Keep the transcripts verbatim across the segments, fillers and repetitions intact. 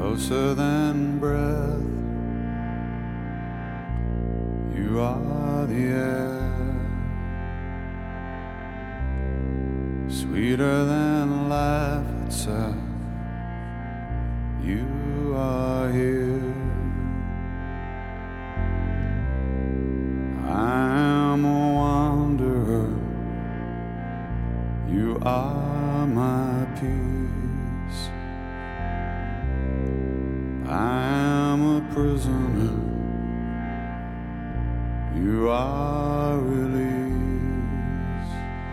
closer than breath. You are the air, sweeter than life itself. You are here. I am a wanderer. You are my peace. I am a prisoner. You are release.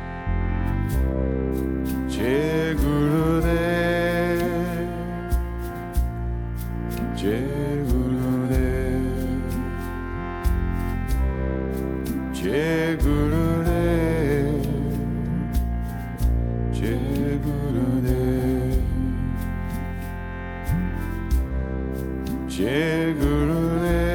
Jai Gurudev, Jai Gurudev, Jai Gurudev, Jai Gurudev, Jai Gurudev.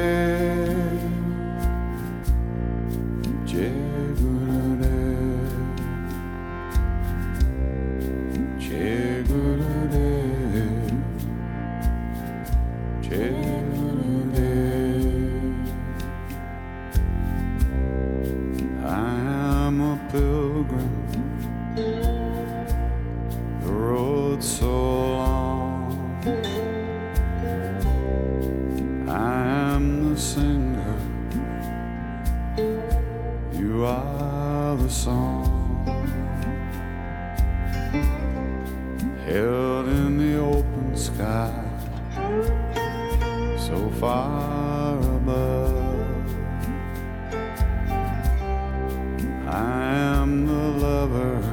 Held in the open sky, so far above. I am the lover,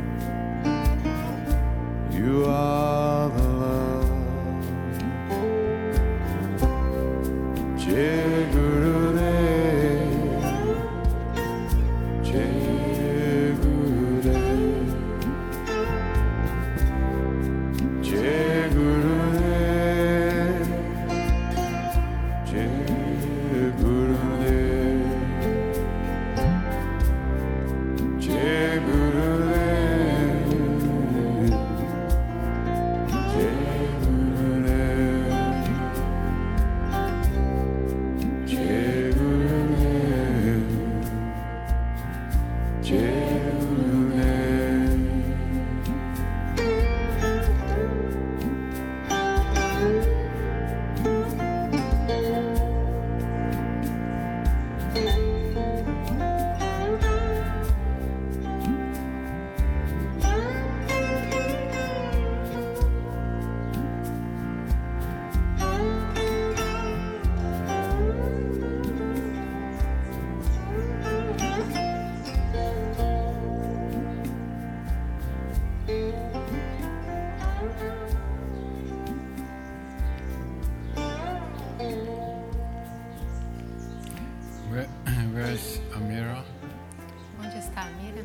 you are the love. Jai Gurudev, Jai Gurudev, Jai Gurudev, Jai Gurudev, Jai Gurudev, Jai Gurudev, Jai Gurudev, Jai Where, where's Amira? Onde está a Amira?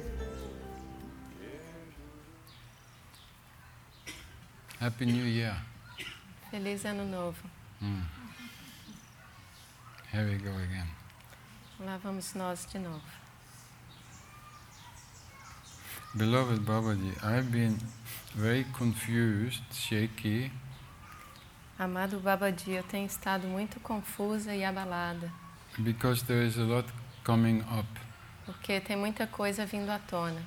Happy New Year. Feliz Ano Novo. Mm. Here we go again. Lá vamos nós de novo. Beloved Babaji, I've been very confused, shaky. Amado Babaji, eu tenho estado muito confusa e abalada. Because there is a lot coming up. Porque tem muita coisa vindo à tona.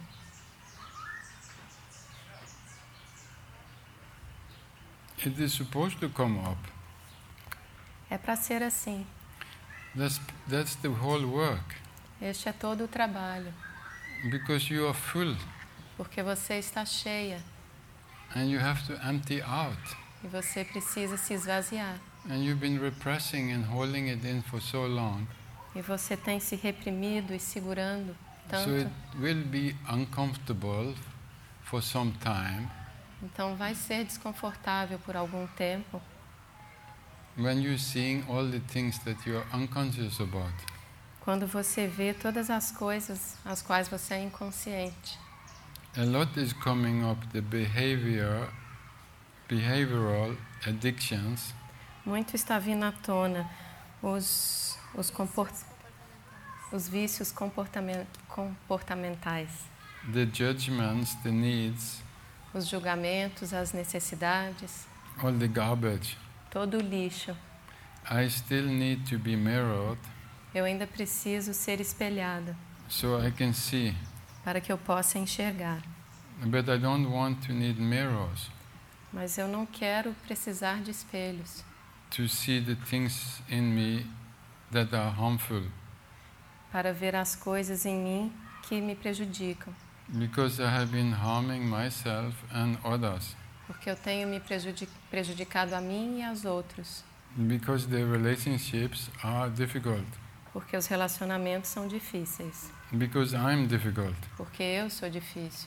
It is supposed to come up. É para ser assim. That's, that's the whole work. Este é todo o trabalho. Because you are full. Porque você está cheia. And you have to empty out. E você precisa se esvaziar. And you've been repressing and holding it in for so long. E você tem se reprimido e segurando tanto. So it will be uncomfortable for some time. Então vai ser desconfortável por algum tempo. When you're seeing all the things that you're unconscious about. Quando você vê todas as coisas às quais você é inconsciente. A lot is coming up, the behavior, behavioral addictions. Muito está vindo à tona, os, os, comport, os vícios comportament, comportamentais. The judgments, the needs. Os julgamentos, as necessidades. All the garbage. todo o lixo. I still need to be mirrored Eu ainda preciso ser espelhada so I can see. para que eu possa enxergar. But I don't want to need mirrors Mas eu não quero precisar de espelhos to see the things in me that are harmful, para ver as coisas em mim que me prejudicam, because I have been harming myself and others, porque eu tenho me prejudi- prejudicado a mim e aos outros, because the relationships are difficult, porque os relacionamentos são difíceis, because I'm difficult. porque eu sou difícil.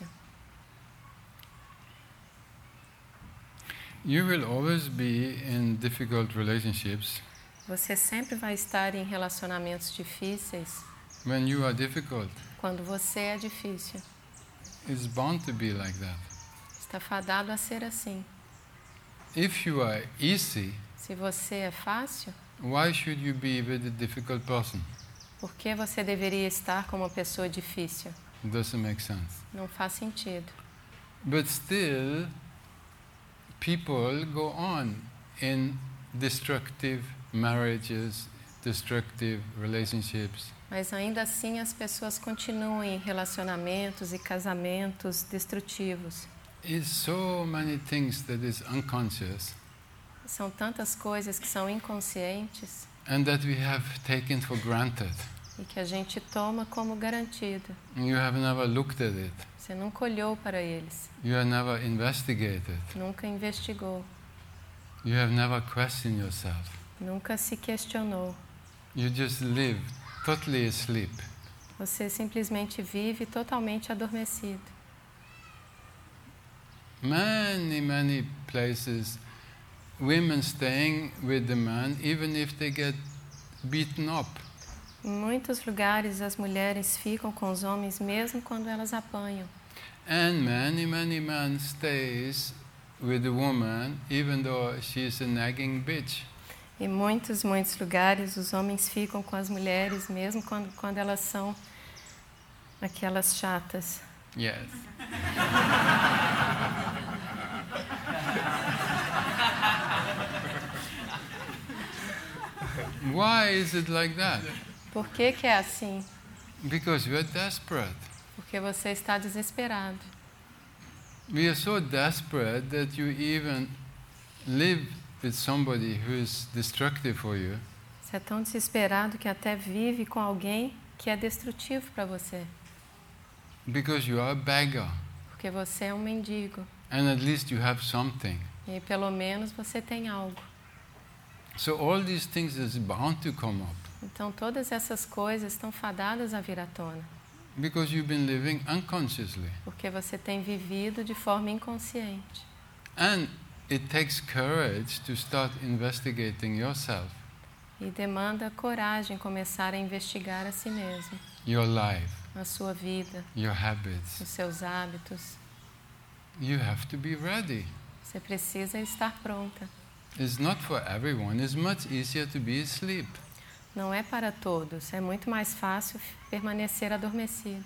You will always be in difficult relationships Você sempre vai estar em relacionamentos difíceis when you are difficult. quando você é difícil. It's bound to be like that. Está fadado a ser assim. If you are easy, Se você é fácil, why should you be with a difficult person? por que você deveria estar com uma pessoa difícil? It doesn't make sense. Não faz sentido. But still, people go on in destructive marriages, destructive relationships. Mas ainda assim as pessoas continuam em relacionamentos e casamentos destrutivos. It's so many things that is unconscious São tantas coisas que são inconscientes and that we have taken for granted. e que a gente toma como garantido. You have never looked at it. Você nunca olhou para eles, You have never investigated. nunca investigou, You have never questioned yourself. nunca se questionou. You just live totally asleep. Você simplesmente vive totalmente adormecido. Many, many places, women staying with the man even if they get beaten up. Em muitos lugares as mulheres ficam com os homens mesmo quando elas apanham. And many, many men stays with the woman even though she is a nagging bitch. Em muitos, muitos lugares os homens ficam com as mulheres mesmo quando, quando elas são aquelas chatas. Yes. Why is it like that? Por que que é assim? Because we are desperate. Porque você está desesperado. We are so desperate that you even live with somebody who is destructive for you Você é tão desesperado que até vive com alguém que é destrutivo para você. because you are a beggar. Porque você é um mendigo. And at least you have something. E pelo menos você tem algo. So all these things is bound to come up Então todas essas coisas estão fadadas a vir à tona. because you've been living unconsciously. Porque você tem vivido de forma inconsciente. And it takes courage to start investigating yourself, E demanda coragem começar a investigar a si mesmo. your life, A sua vida, your habits. os seus hábitos. You have to be ready. Você precisa estar pronta. It's not for everyone. It's much easier to be asleep. Não é para todos. É muito mais fácil permanecer adormecido.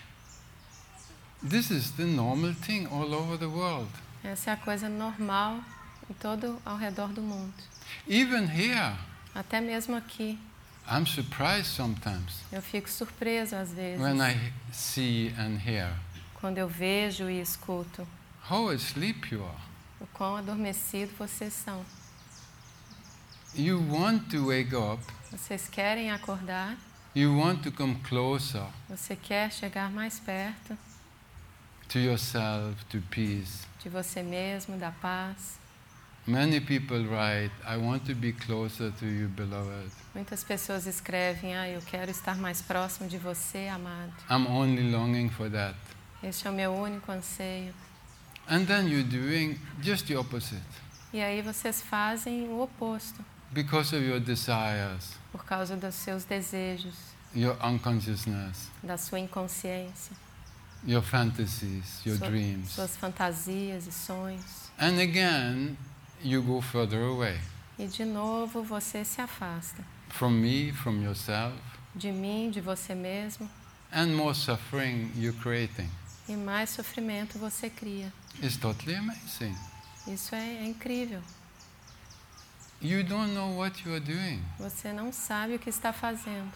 This is the normal thing all over the world. Essa é a coisa normal em todo ao redor do mundo. Even here, Até mesmo aqui. I'm surprised sometimes Eu fico surpreso às vezes when I see and hear quando eu vejo e escuto how asleep you are. o quão adormecido vocês são. You want to wake up. Vocês querem acordar, You want to come closer você quer chegar mais perto to yourself, to peace. de você mesmo, da paz. Many people write, I want to be closer to you, beloved. Muitas pessoas escrevem, ah, eu quero estar mais próximo de você, amado. I'm only longing for that. Este é o meu único anseio. And then you're doing just the opposite E aí vocês fazem o oposto, because of your desires, por causa dos seus desejos, your unconsciousness, da sua inconsciência, your fantasies, your sua- dreams. suas fantasias e sonhos. And again, you go further away E de novo você se afasta from me, from yourself, de mim, de você mesmo, and more suffering you're creating. e mais sofrimento você cria. It's totally amazing. Isso é, é incrível. you don't know what you are doing. Você não sabe o que está fazendo.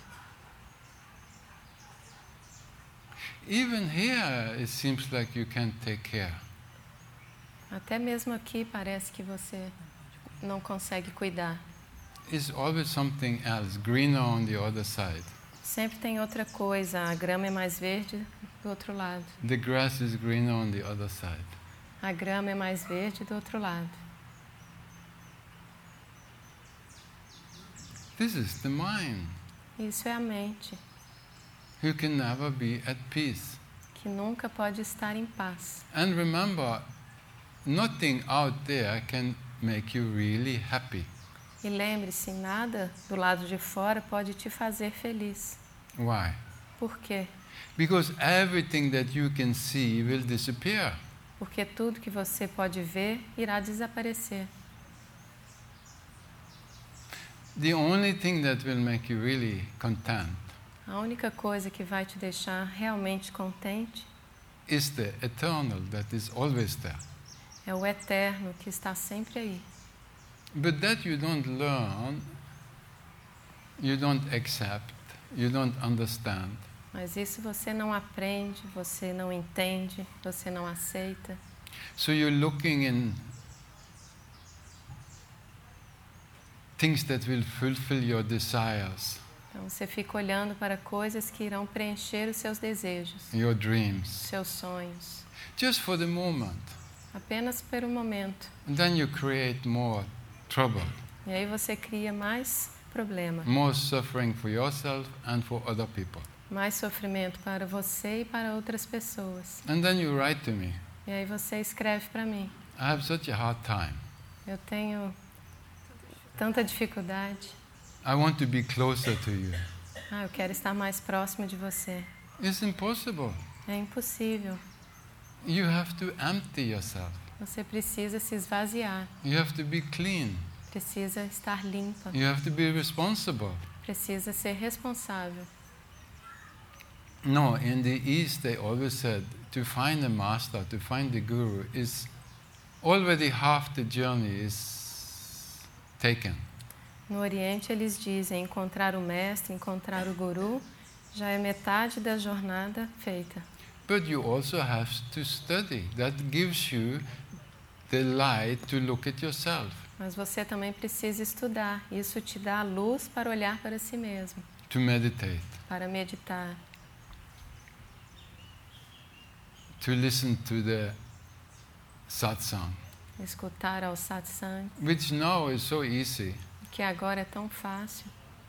Even here, it seems like you can't take care. Até mesmo aqui parece que você não consegue cuidar. It's always something else, greener on the other side. Sempre tem outra coisa, a grama é mais verde do outro lado. The grass is greener on the other side. A grama é mais verde do outro lado. This is the mind, Isso é a mente, who can never be at peace. que nunca pode estar em paz. And remember, nothing out there can make you really happy. E lembre-se, nada do lado de fora pode te fazer feliz. Why? Por quê? Because everything that you can see will disappear. Porque tudo que você pode ver irá desaparecer. The only thing that will make you really content A única coisa que vai te deixar realmente contente is the eternal that is always there. é o eterno que está sempre aí. But that you don't learn, you don't accept, you don't understand. Mas isso você não aprende, você não entende, você não aceita. So you're looking in things that will fulfill your desires, Então você fica olhando para coisas que irão preencher os seus desejos, your dreams, seus sonhos, just for the moment. apenas por um momento. And then you create more trouble, E aí você cria mais problema, more suffering for yourself and for other people. mais sofrimento para você e para outras pessoas. And then you write to me, E aí você escreve para mim: I have such a hard time. eu tenho tanta dificuldade. I want to be closer to you. Ah, eu quero estar mais próximo de você. It's impossible. É impossível. You have to empty yourself. Você precisa se esvaziar, You have to be clean. precisa estar limpa, You have to be responsible. precisa ser responsável. No, in the East they always said to find a master, to find the guru is already half the journey is taken. No Oriente eles dizem encontrar o mestre, encontrar o guru, já é metade da jornada feita. But you also have to study. That gives you the light to look at yourself, Mas você também precisa estudar. Isso te dá a luz para olhar para si mesmo, to meditate, para meditar, to listen to the satsang, escutar ao satsang, which now is so easy. que agora é tão fácil.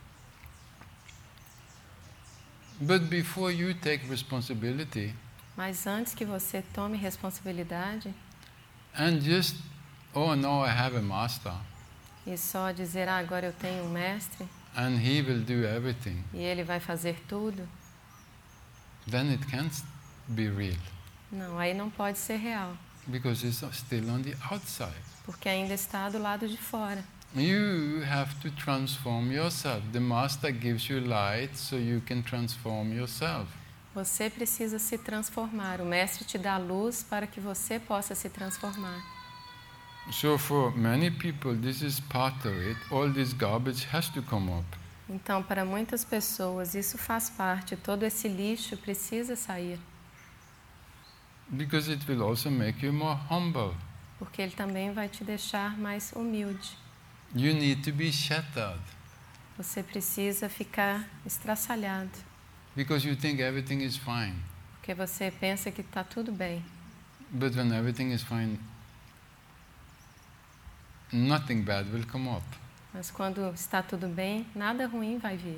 But before you take responsibility Mas antes que você tome responsabilidade and just, oh no, I have a master e só dizer, ah, agora eu tenho um mestre and he will do everything, e ele vai fazer tudo, then it can't be real não, aí não pode ser real, because it's still on the outside. porque ainda está do lado de fora. You have to transform yourself. The master gives you light so you can transform yourself. Você precisa se transformar. O mestre te dá luz para que você possa se transformar. So for many people, this is part of it. All this garbage has to come up. Então, para muitas pessoas, isso faz parte. Todo esse lixo precisa sair, Because it will also make you more humble. porque ele também vai te deixar mais humilde. You need to be shattered Você precisa ficar estraçalhado, because you think everything is fine. porque você pensa que está tudo bem. But when everything is fine, nothing bad will come up. Mas quando está tudo bem, nada ruim vai vir.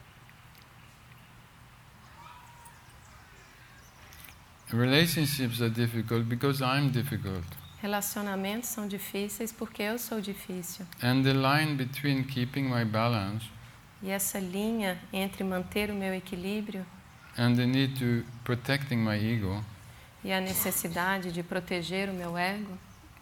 Relationships are difficult because I'm difficult. Relacionamentos são difíceis porque eu sou difícil. And the line between keeping my balance E essa linha entre manter o meu equilíbrio and the need to protecting my ego e a necessidade de proteger o meu ego.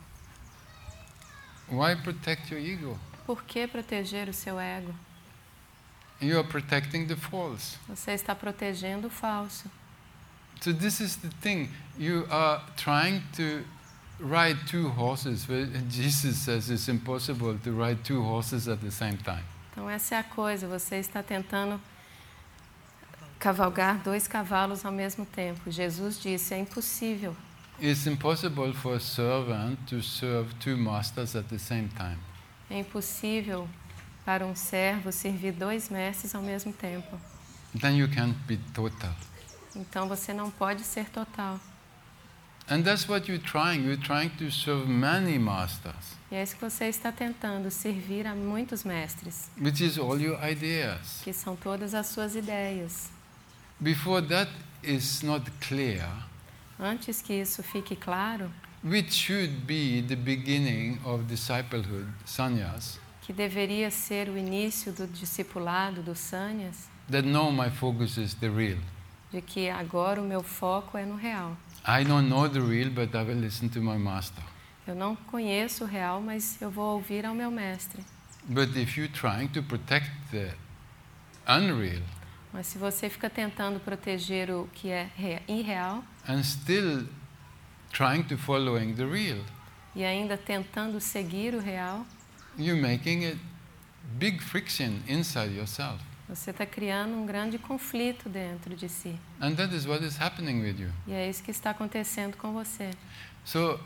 Why protect your ego? Por que proteger o seu ego? You are protecting the false. Você está protegendo o falso. So this is the thing. You are trying to ride two horses. Well, Jesus says it's impossible to ride two horses at the same time. Então essa é a coisa, você está tentando cavalgar dois cavalos ao mesmo tempo. Jesus disse, é impossível. It's impossible for a servant to serve two masters at the same time. É impossível para um servo servir dois mestres ao mesmo tempo. Then you can't be total. Então você não pode ser total. And that's what you're trying. You're trying to serve many masters, E é isso que você está tentando, servir a muitos mestres, which is all your ideas. que são todas as suas ideias. Before that is not clear, Antes que isso fique claro, which should be the beginning of disciplehood, sannyas, que deveria ser o início do discipulado, dos sannyas, that no, my focus is the real. de que agora o meu foco é no real. I don't know the real, but I will listen to my master. Eu não conheço o real, mas eu vou ouvir ao meu mestre. But if you're trying to protect the unreal Mas se você fica tentando proteger o que é rea- irreal and still trying to following the real, e ainda tentando seguir o real, you're making a big friction inside yourself. você está criando um grande conflito dentro de si. And that is what is happening with you. E é isso que está acontecendo com você. So,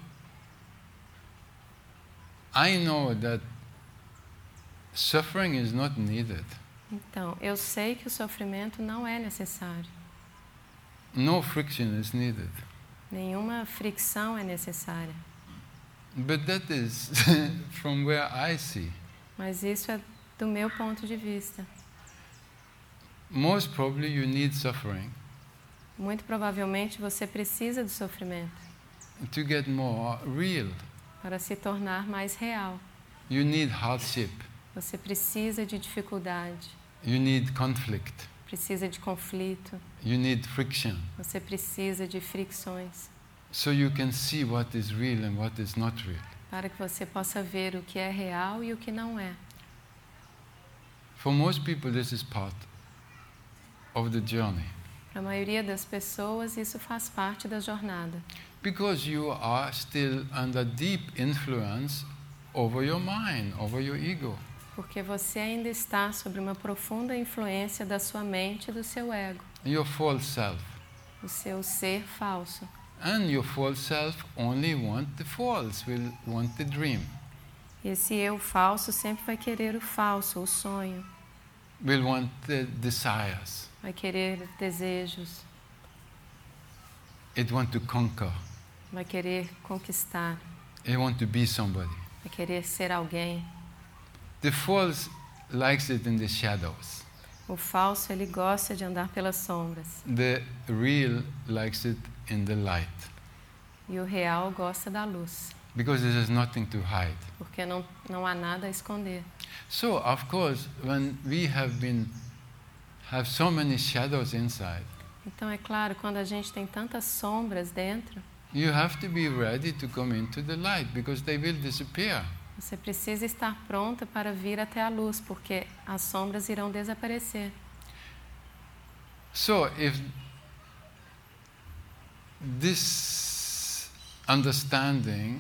I know that suffering is not needed. Então, eu sei que o sofrimento não é necessário. No friction is needed. Nenhuma fricção é necessária. But that is from where I see. Mas isso é do meu ponto de vista. Most probably you need suffering Muito provavelmente você precisa do sofrimento to get more real. para se tornar mais real. You need hardship. Você precisa de dificuldade, You need conflict. precisa de conflito, You need friction. você precisa de fricções So you can see what is real and what is not real. para que você possa ver o que é real e o que não é. For most people, this is part of the journey. Para a maioria das pessoas, isso faz parte da jornada. Because you are still under deep influence over your mind, over your ego. Porque você ainda está sob uma profunda influência da sua mente e do seu ego, Your false self. o seu ser falso. And your false self only want the false, will want the dream, Esse eu falso sempre vai querer o falso, o sonho, will want the desires. vai querer desejos, It want to conquer. vai querer conquistar, It want to be somebody. vai querer ser alguém. The false likes it in the shadows. O falso, ele gosta de andar pelas sombras. The real likes it in the light. E o real gosta da luz, Because there is nothing to hide. porque não, não há nada a esconder. So, of course, when we have been have so many shadows inside, Então, é claro, quando a gente tem tantas sombras dentro, you have to be ready to come into the light because they will disappear. você precisa estar pronta para vir até a luz, porque as sombras irão desaparecer. So, if this understanding,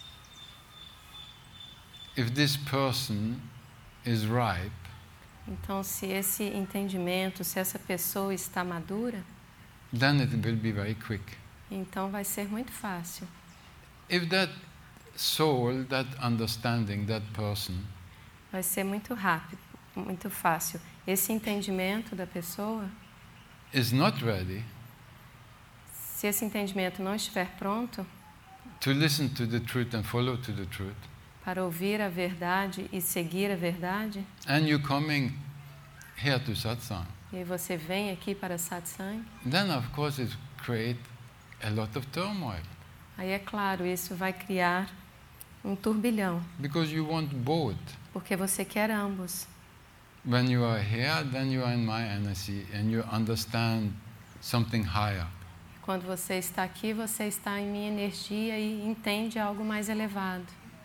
if this person is ripe, Então, se esse entendimento, se essa pessoa está madura, then it will be very quick. então vai ser muito fácil. If that soul, that understanding, that person Vai ser muito rápido, muito fácil. Esse entendimento da pessoa, is not ready se esse entendimento não estiver pronto to listen to the truth and follow to the truth, para ouvir a verdade e seguir a verdade, and you coming here to satsang, e aí você vem aqui para satsang, then of course it create a lot of turmoil aí é claro, isso vai criar um turbilhão, because you want both. porque você quer ambos. When you are here, then you are in my energy and you understand something higher. Quando você está aqui, você está em minha energia e entende algo mais elevado.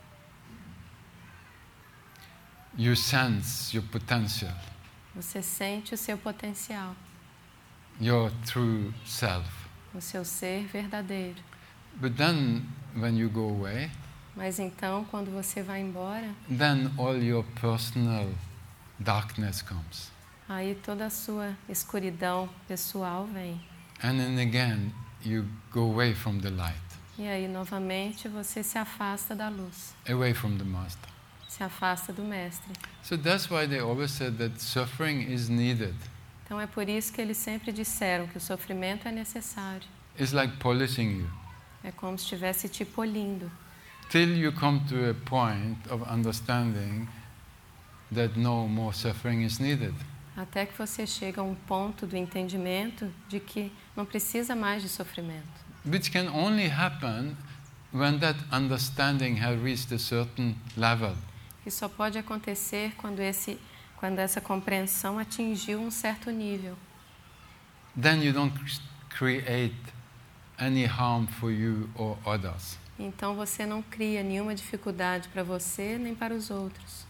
You sense your potential, Você sente o seu potencial, your true self. o seu ser verdadeiro. But then when you go away, Mas então, quando você vai embora, then all your personal darkness comes. aí toda a sua escuridão pessoal vem. And then again, you go away from the light, E aí, novamente, você se afasta da luz, away from the Master. se afasta do Mestre. So that's why they always said that suffering is needed. Então é por isso que eles sempre disseram que o sofrimento é necessário. It's like polishing you. É como se estivesse te polindo. Till you come to a point of understanding that no more suffering is needed. Até que você chega a um ponto do entendimento de que não precisa mais de sofrimento. Which can only happen when that understanding has reached a certain level. E só pode acontecer quando, esse, quando essa compreensão atingiu um certo nível. Then you don't create any harm for you or others. Então você não cria nenhuma dificuldade para você nem para os outros.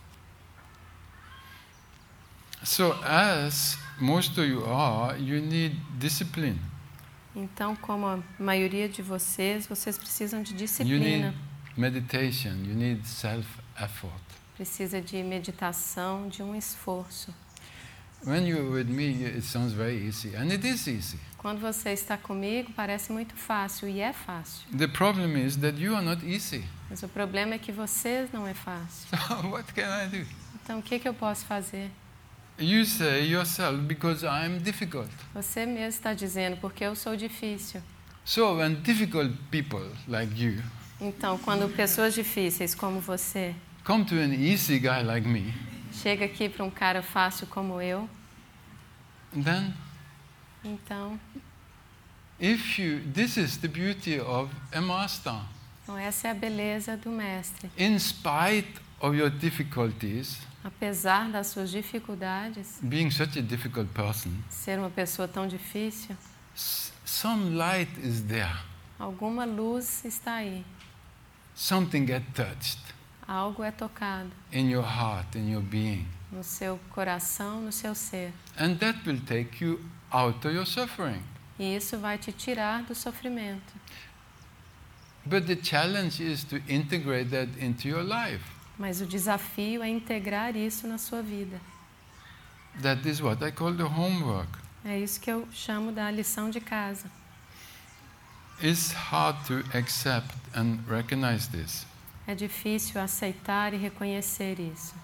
So as most of you are, you need discipline. Então, como a maioria de vocês, vocês precisam de You disciplina. need meditation, you need self-effort. Precisa de meditação, de um esforço. When you're with me, it sounds very easy, and it is easy. Quando você está comigo, parece muito fácil, e é fácil. The problem is that you are not easy. Mas o problema é que vocês não é fácil. So what can I do? Então, o que, que eu posso fazer? You say yourself, because I'm difficult. Você mesmo está dizendo, porque eu sou difícil. So when difficult people like you Então, quando pessoas difíceis como você come to an easy guy like me, chega aqui para um cara fácil como eu, then então, if you, this is the beauty of a master. então essa é a beleza do Mestre. In spite of your difficulties, Apesar das suas dificuldades, being such a difficult person, ser uma pessoa tão difícil, s- some light is there. alguma luz está aí. Something get touched Algo é tocado in your heart, in your being. no seu coração, no seu ser. And that will take you out of your suffering. E isso vai te tirar do sofrimento. But the challenge is to integrate that into your life. Mas o desafio é integrar isso na sua vida. That is what I call the homework. É isso que eu chamo da lição de casa. It's hard to accept and recognize this. É difícil aceitar e reconhecer isso.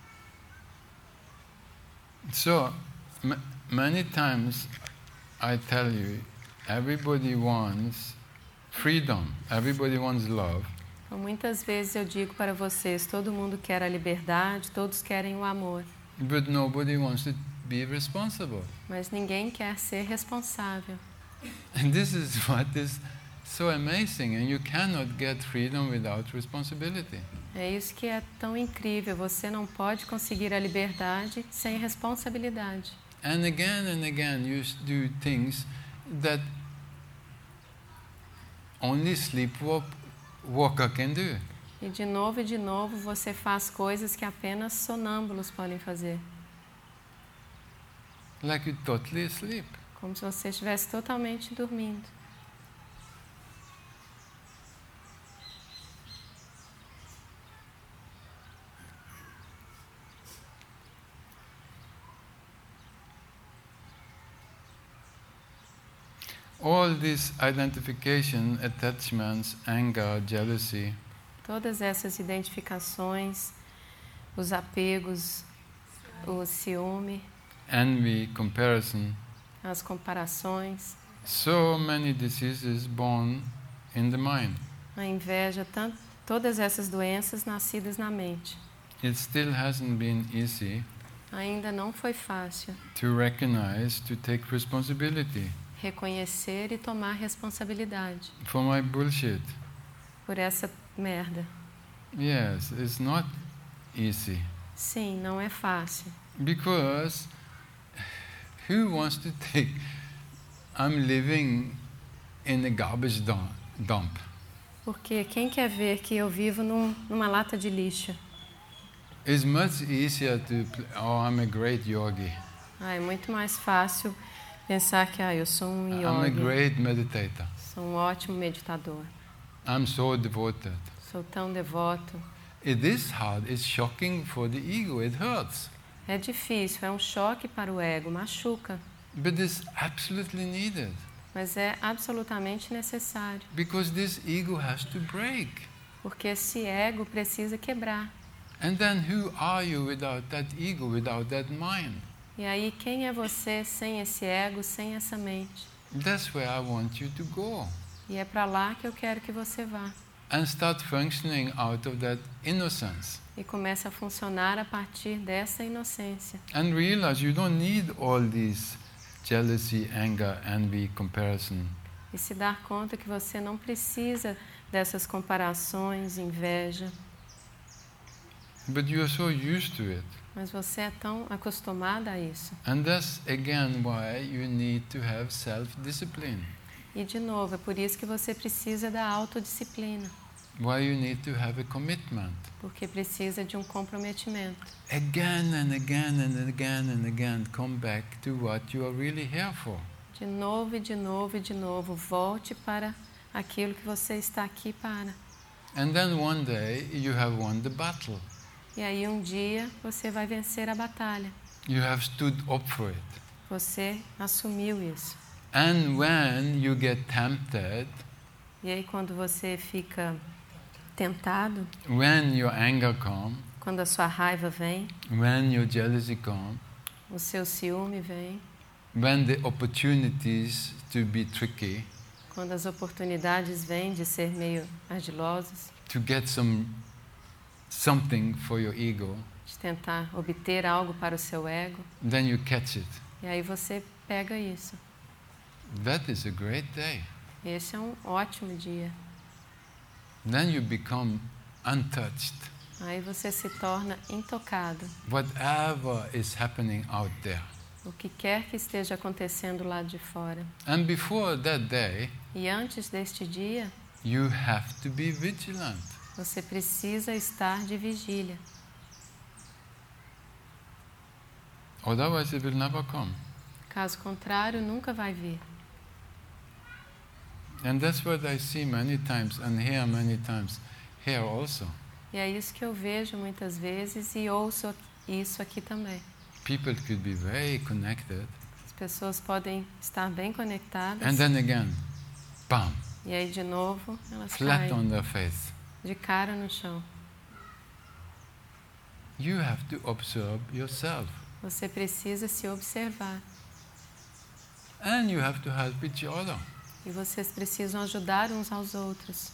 So, m- many times I tell you, everybody wants freedom, everybody wants love, Então, muitas vezes eu digo para vocês, todo mundo quer a liberdade, todos querem o amor, but nobody wants to be responsible. mas ninguém quer ser responsável. And this is what is so amazing, and you cannot get freedom without responsibility. É isso que é tão incrível, você não pode conseguir a liberdade sem responsabilidade. And again and again you s- do things that only sleepwalk walker can do. E de novo e de novo você faz coisas que apenas sonâmbulos podem fazer. Like you're totally asleep. Como se você estivesse totalmente dormindo. All this identification, attachments, anger, jealousy, Todas essas identificações, os apegos, o ciúme, envy, comparison, as comparações, so many diseases born in the mind. a inveja, tant- todas essas doenças nascidas na mente. It still hasn't been easy Ainda não foi fácil to recognize, to take responsibility reconhecer e tomar responsabilidade for my bullshit. por essa merda. Yes, it's not easy. Sim, não é fácil. Because who wants to take, I'm living in a garbage dum- dump. Porque quem quer ver que eu vivo num, numa lata de lixo? It's much easier to, pl- oh, I'm a great yogi. Ah, é muito mais fácil pensar que ah, eu sou um I'm a yogi, great meditator. sou um ótimo meditador. I'm so devoted. Sou tão devoto. It is hard, it's shocking for the ego, it hurts. É difícil, é um choque para o ego, machuca, But it's absolutely needed. mas é absolutamente necessário, Because this ego has to break. porque esse ego precisa quebrar. And then who are you without that ego, without that mind? E aí, quem é você sem esse ego, sem essa mente? That's where I want you to go. E é para lá que eu quero que você vá. And start functioning out of that innocence. E comece a funcionar a partir dessa inocência. And realize you don't need all these jealousy, anger, envy, comparison. E se dar conta que você não precisa dessas comparações, inveja, But you are so used to it. mas você é tão acostumada a isso. And that's again why you need to have self-discipline. E de novo, é por isso que você precisa da autodisciplina, Why you need to have a commitment. porque precisa de um comprometimento. Again and again and again and again, come back to what you are really here for. De novo e de novo e de novo, volte para aquilo que você está aqui para. And then one day you have won the battle. E aí um dia você vai vencer a batalha. You have stood up for it. Você assumiu isso. And when you get tempted, E aí quando você fica tentado, when your anger comes, quando a sua raiva vem, when your jealousy comes, o seu ciúme vem, when the opportunities to be tricky, quando as oportunidades vêm de ser meio ardilosos, to get some something for your ego, de tentar obter algo para o seu ego, then you catch it. e aí você pega isso. That is a great day. Esse é um ótimo dia. Then you become untouched. Aí você se torna intocado. Whatever is happening out there. O que quer que esteja acontecendo lá de fora. And before that day, E antes deste dia, you have to be vigilant. você precisa estar de vigília. Otherwise it will never come. Caso contrário, nunca vai vir. And that's what I see many times and hear many times here also. E é isso que eu vejo muitas vezes e ouço isso aqui também. People could be very connected As pessoas podem estar bem conectadas and then again, bam, e aí de novo elas flat caem on their face. de cara no chão. You have to observe yourself. Você precisa se observar. And you have to help each other. E vocês precisam ajudar uns aos outros.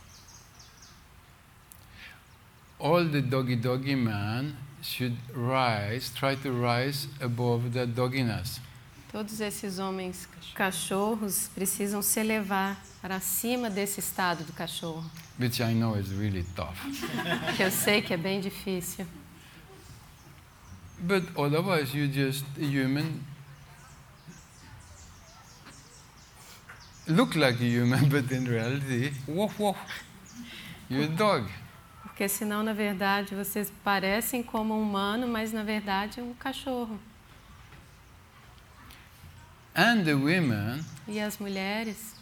All the doggy doggy man should rise, try to rise above the dogginess. Todos esses homens cachorros precisam se elevar para cima desse estado do cachorro, Which I know is really tough. que eu sei que é bem difícil. But otherwise you just a human. Look like a human, but in reality, woof woof, you're a dog. Porque senão, na verdade, vocês parecem como um humano, mas na verdade é um cachorro. And the women E as mulheres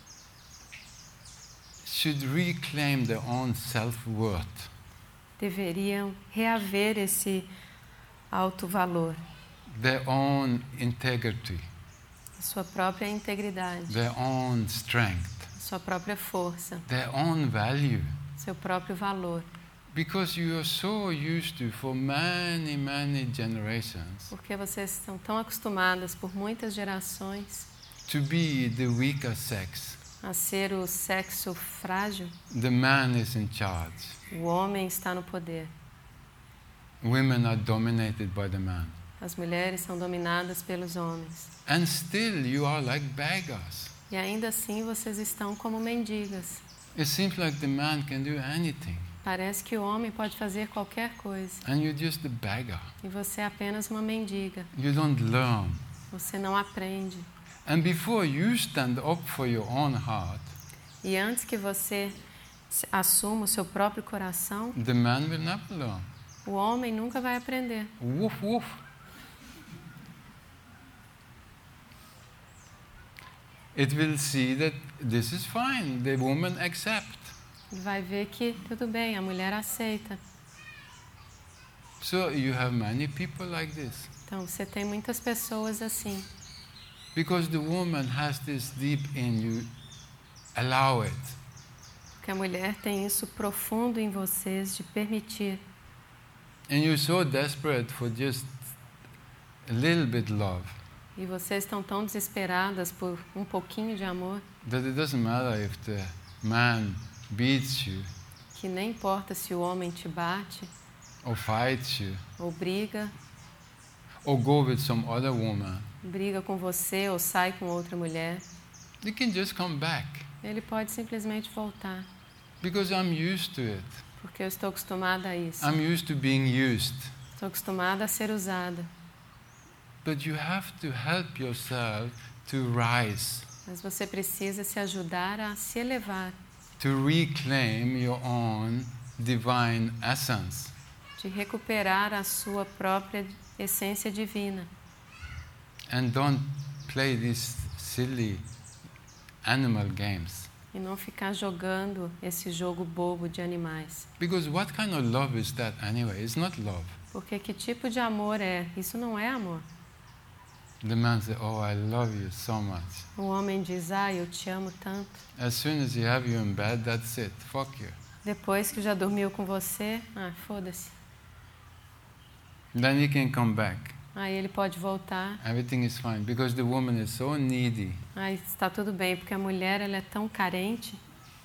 should reclaim their own self-worth. deveriam reaver esse alto valor, Their own integrity, a sua própria integridade, their own strength, a sua própria força, their own value. seu próprio valor. Because you are so used to, for many, many generations, Porque vocês estão tão acostumadas por muitas gerações to be the weaker sex. a ser o sexo frágil. The man is in charge. O homem está no poder. Women are dominated by the man. As mulheres são dominadas pelos homens. And still you are like beggars. E ainda assim vocês estão como mendigas. It seems like the man can do anything. Parece que o homem pode fazer qualquer coisa. And you're just a beggar. E você é apenas uma mendiga. You don't learn. Você não aprende. And before you stand up for your own heart, E antes que você assuma o seu próprio coração, the man will never learn. o homem nunca vai aprender. Woof woof. It will see that this is fine. The woman accepts. Ele vai ver que tudo bem, a mulher aceita. So you have many people like this. Então você tem muitas pessoas assim. Because the woman has this deep in you, allow it. Porque a mulher tem isso profundo em vocês de permitir. And you're so desperate for just a little bit love E vocês estão tão desesperadas por um pouquinho de amor that it doesn't matter if the man beats you que nem importa se o homem te bate or fights you ou briga, or go with some other woman. briga com você ou sai com outra mulher. You can just come back Ele pode simplesmente voltar, because I'm used to it. porque eu estou acostumada a isso. I'm used to being used. Estou acostumada a ser usada. But you have to help yourself to rise, Mas você precisa se ajudar a se elevar, to reclaim your own divine essence. de recuperar a sua própria essência divina. And don't play these silly animal games. E não ficar jogando esse jogo bobo de animais. Because what kind of love is that anyway? It's not love. Porque que tipo de amor é? Isso não é amor. The man says, oh, I love you so much. O homem diz, ah, eu te amo tanto. As soon as he have you in bed, that's it. Fuck you. Depois que já dormiu com você, ah, foda-se. Then he can come back. Aí ele pode voltar. Everything is fine because the woman is so needy. Aí está tudo bem, porque a mulher ela é tão carente.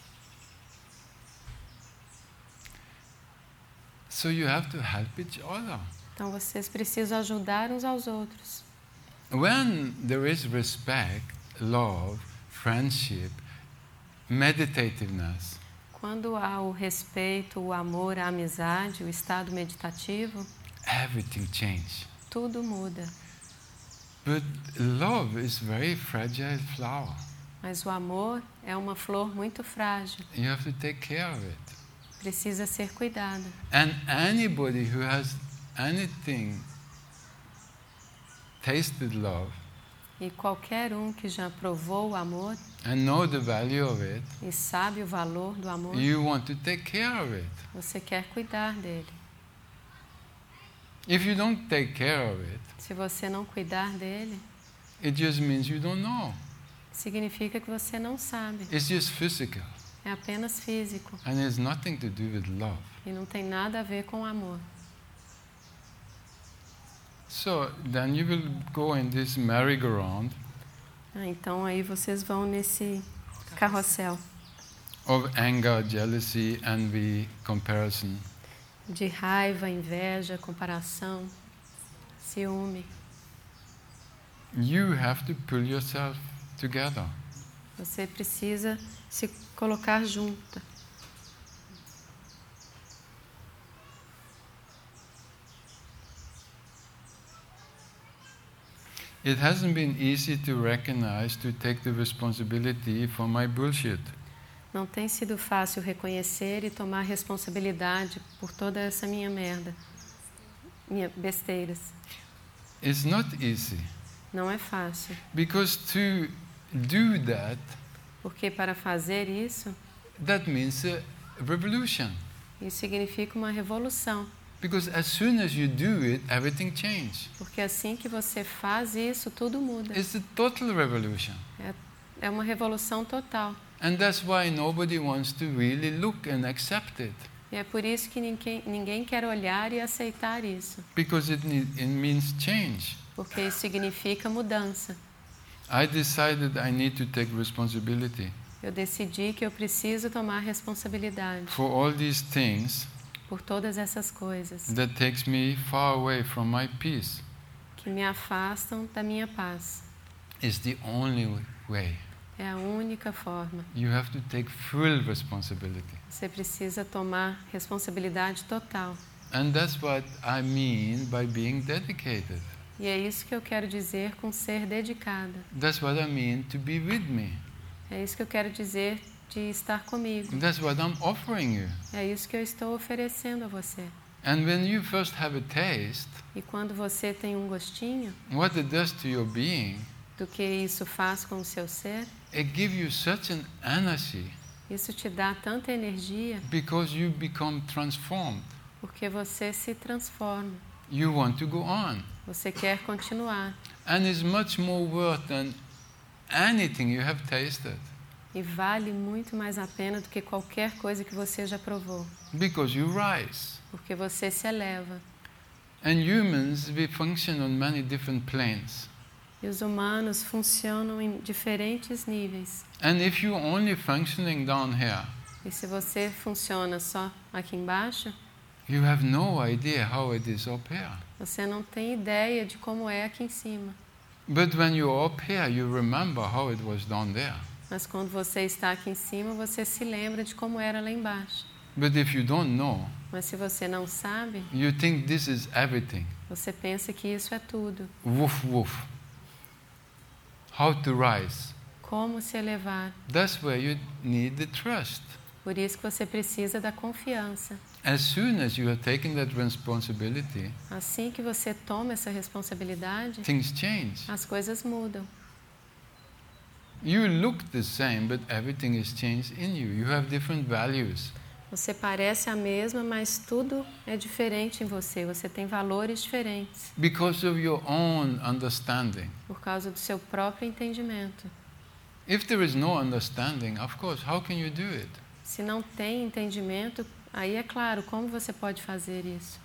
So you have to help each other. Então vocês precisam ajudar uns aos outros. When there is respect, love, friendship, meditativeness, Quando há o respeito, o amor, a amizade, o estado meditativo, everything changes. tudo muda. But love is very fragile flower. Mas o amor é uma flor muito frágil. You have to take care of it. Precisa ser cuidada. And anybody who has anything tasted love E qualquer um que já provou o amor and know the value of it, e sabe o valor do amor, you want to take care of it. você quer cuidar dele. If you don't take care of it, Se você não cuidar dele, it just means you don't know. significa que você não sabe. It's just physical É apenas físico and it's nothing to do with love. e não tem nada a ver com amor. So then you will go in this merry-go-round Ah, então aí vocês vão nesse carrossel of anger, jealousy, envy, comparison. de raiva, inveja, comparação, ciúme. You have to pull yourself together. Você precisa se colocar junta. It hasn't been easy to recognize, to take the responsibility for my bullshit. Não tem sido fácil reconhecer e tomar responsabilidade por toda essa minha merda, minhas besteiras. It's not easy Não é fácil, because to do that, porque para fazer isso, that means a revolution. isso significa uma revolução. Because as soon as you do it, everything changes. Porque assim que você faz isso, tudo muda. It's a total revolution. É, é uma revolução total. And that's why nobody wants to really look and accept it. E é por isso que ninguém, ninguém quer olhar e aceitar isso. Because it, need, it means change. Porque isso significa mudança. I decided I need to take responsibility Eu decidi que eu preciso tomar responsabilidade for all these things por todas essas coisas that takes me far away from my peace. que me afastam da minha paz. It's the only way. É a única forma. You have to take full responsibility. Você precisa tomar responsabilidade total. And that's what I mean by being dedicated. E é isso que eu quero dizer com ser dedicada. That's what I mean to be with me. É isso que eu quero dizer de estar comigo. That's what I'm offering you. É isso que eu estou oferecendo a você. And when you first have a taste, E quando você tem um gostinho what it does to your being, do que isso faz com o seu ser, it gives you such an energy Isso te dá tanta energia because you become transformed. porque você se transforma. You want to go on. Você quer continuar. And it's much more worth than anything you have tasted. E vale muito mais a pena do que qualquer coisa que você já provou. Because you rise. Porque você se eleva. And humans, we function on many different planes. E os humanos funcionam em diferentes níveis. And if you're only functioning down here, E se você funciona só aqui embaixo, you have no idea how it is up here. você não tem ideia de como é aqui em cima. But when you're up here, you remember how it was down there. Mas quando você está aqui em cima, você se lembra de como era lá embaixo. But if you don't know, Mas se você não sabe, you think this is everything. você pensa que isso é tudo. Woof, woof. How to rise. Como se elevar. That's where you need the trust. Por isso que você precisa da confiança. As soon as you are taking that responsibility, Assim que você toma essa responsabilidade, things change. as coisas mudam. You look the same, but everything is changed in you. You have different values. Você parece a mesma, mas tudo é diferente em você. Você tem valores diferentes Because of your own understanding. por causa do seu próprio entendimento. If there is no understanding, of course, how can you do it? Se não tem entendimento, aí é claro, como você pode fazer isso?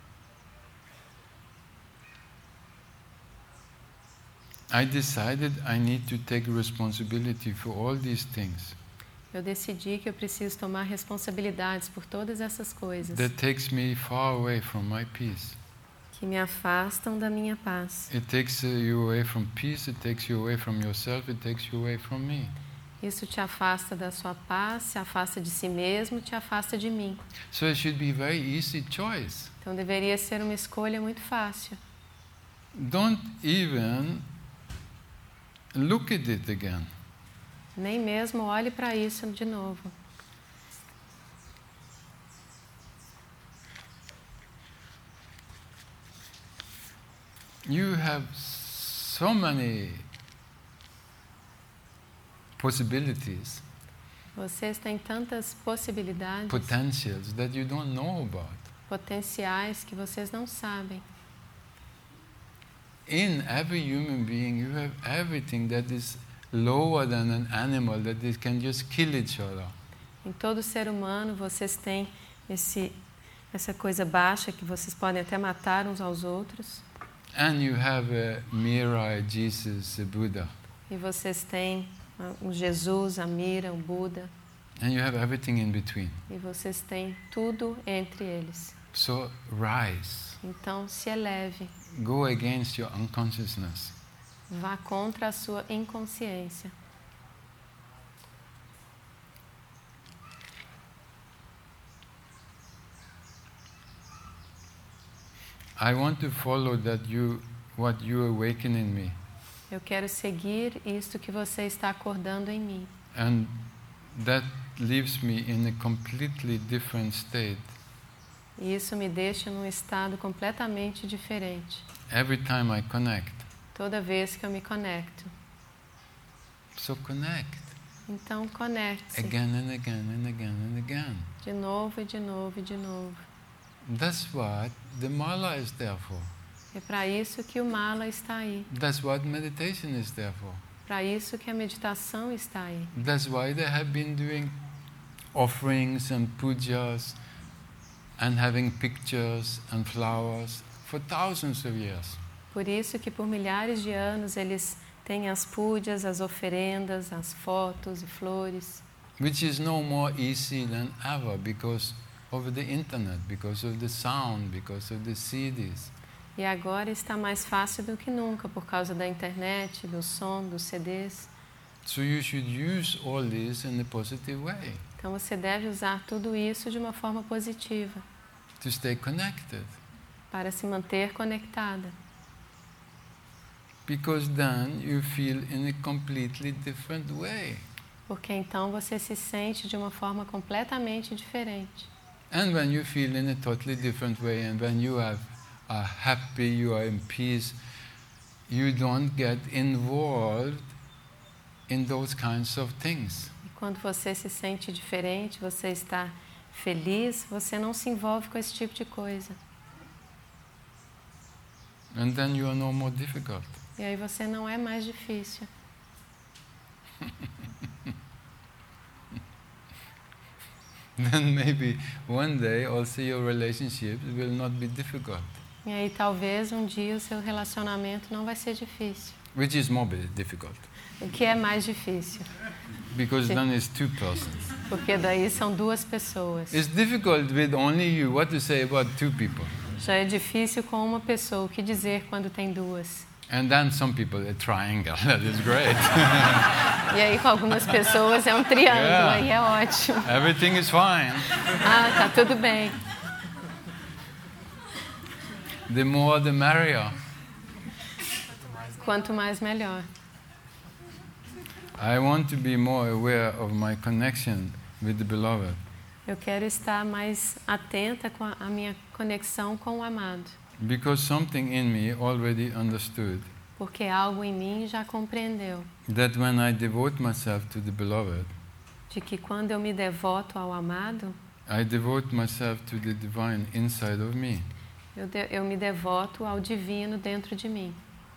I decided I need to take responsibility for all these things. Eu decidi que eu preciso tomar responsabilidades por todas essas coisas That takes me far away from my peace. que me afastam da minha paz. It takes uh, you away from peace, it takes you away from yourself, it takes you away from me. Isso te afasta da sua paz, se afasta de si mesmo, te afasta de mim. So it should be a very easy choice. Então deveria ser uma escolha muito fácil. Don't even look at it again. Nem mesmo olhe para isso de novo. You have so many possibilities, Vocês têm tantas possibilidades, potentials that you don't know about. potenciais que vocês não sabem. In every human being, you have everything that is lower than an animal, that it can just kill each other. Em todo ser humano, vocês têm esse, essa coisa baixa que vocês podem até matar uns aos outros. And you have a Mira, a Jesus, a Buddha. E vocês têm ah, o Jesus, a Mira, o Buda. And you have everything in between. E vocês têm tudo entre eles. So rise. Então, se eleve. Go against your unconsciousness. Vá contra a sua inconsciência. I want to follow that you, what you awaken in me. Eu quero seguir isto que você está acordando em mim. And that leaves me in a completely different state. E isso me deixa num estado completamente diferente. Every time I connect. Toda vez que eu me conecto. So connect. Então, conecte-se. Again and again and again and again. De novo e de novo e de novo. That's what the mala is there for. É para isso que o mala está aí. That's what meditation is there for. Para isso que a meditação está aí. That's why they have been doing offerings and pujas and having pictures and flowers for thousands of years. Por isso que por milhares de anos eles têm as púdias, as oferendas, as fotos e flores. Which is no more easy than ever because of the internet, because of the sound, because of the C Ds. E agora está mais fácil do que nunca por causa da internet, do som, dos C Ds. So you should use all this in a positive way Então você deve usar tudo isso de uma forma positiva to stay connected. para se manter conectada. Because then you feel in a completely different way. Porque então você se sente de uma forma completamente diferente. And when you feel in a totally different way and when you have, are happy, you are in peace, you don't get involved in those kinds of things. E quando você se sente diferente, você está feliz, você não se envolve com esse tipo de coisa. And then you are no more difficult. E aí você não é mais difícil. Then maybe one day also your relationships will not be difficult. E aí talvez um dia o seu relacionamento não vai ser difícil. Which is more bi- difficult. O que é mais difícil? Because Sim. then it's two persons. Porque daí são duas pessoas. It's difficult with only you. What to say about two people? Já é difícil com uma pessoa. O que dizer quando tem duas? And then some people, a triangle. That is great. E aí com algumas pessoas é um triângulo. Yeah. Aí é ótimo. Everything is fine. Ah, tá tudo bem. The more the merrier. Quanto mais, melhor. I want to be more aware of my connection with the beloved. Eu quero estar mais atenta com a, a minha conexão com o amado. Because something in me already understood Porque algo em mim já compreendeu that when I devote myself to the beloved, de que quando eu me devoto ao amado, I devote myself to the divine inside of me. eu, de, eu me devoto ao divino dentro de mim.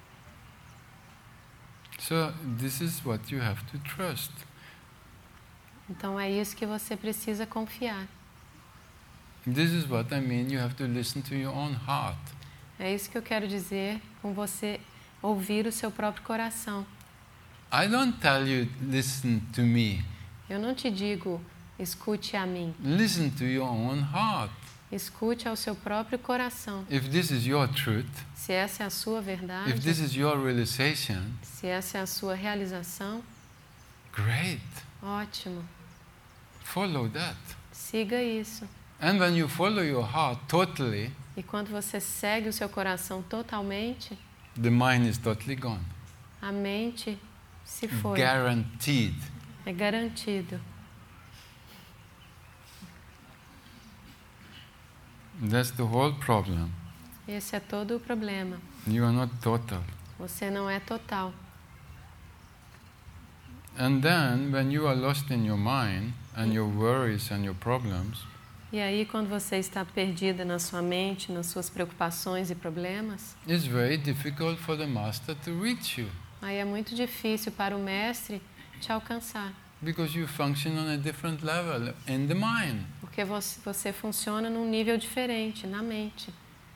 So this is what you have to trust. Então é isso que você precisa confiar. This is what I mean, you have to listen to your own heart. É isso que eu quero dizer com você ouvir o seu próprio coração. I don't tell you, listen to me. Eu não te digo, escute a mim. Listen to your own heart. Escute ao seu próprio coração. If this is your truth, Se essa é a sua verdade, if this is your realization, se essa é a sua realização, great. ótimo. Follow that. Siga isso. And when you follow your heart totally, E quando você segue o seu coração totalmente, the mind is totally gone. a mente se foi. Guaranteed. É garantido. That's the whole problem. Esse é todo o problema. You are not total. Você não é total. And then, when you are lost in your mind and your worries and your problems, E aí, quando você está perdida na sua mente, nas suas preocupações e problemas, it's very difficult for the master to reach you aí é muito difícil para o mestre te alcançar. because you function on a different level in the mind. Porque você, você funciona num nível diferente, na mente.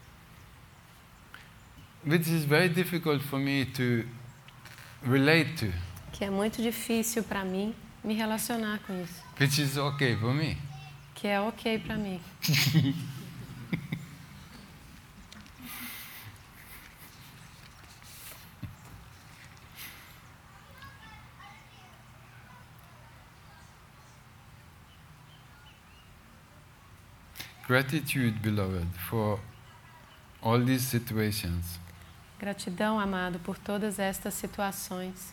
Which is very difficult for me to relate to, Que é muito difícil para mim me relacionar com isso. which is okay for me. Que é ok para mim. Gratitude, beloved, for all these situations. Gratidão, amado, por todas estas situações.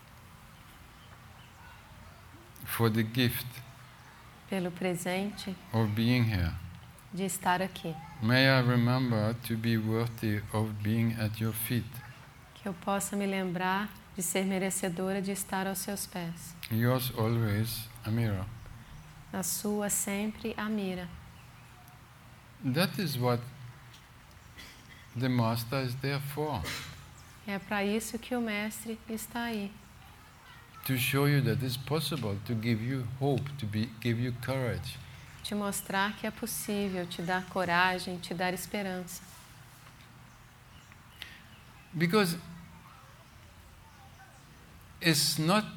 For the gift Pelo presente of being here. de estar aqui. May I remember to be worthy of being at your feet. Que eu possa me lembrar de ser merecedora de estar aos seus pés. Yours always, Amira. A sua sempre a mira. That is what the Master is there for. É para isso que o mestre está aí. To show you that it's possible, to give you hope, to be, give you courage. Te mostrar que é possível, te dar coragem, te dar esperança. Because it's not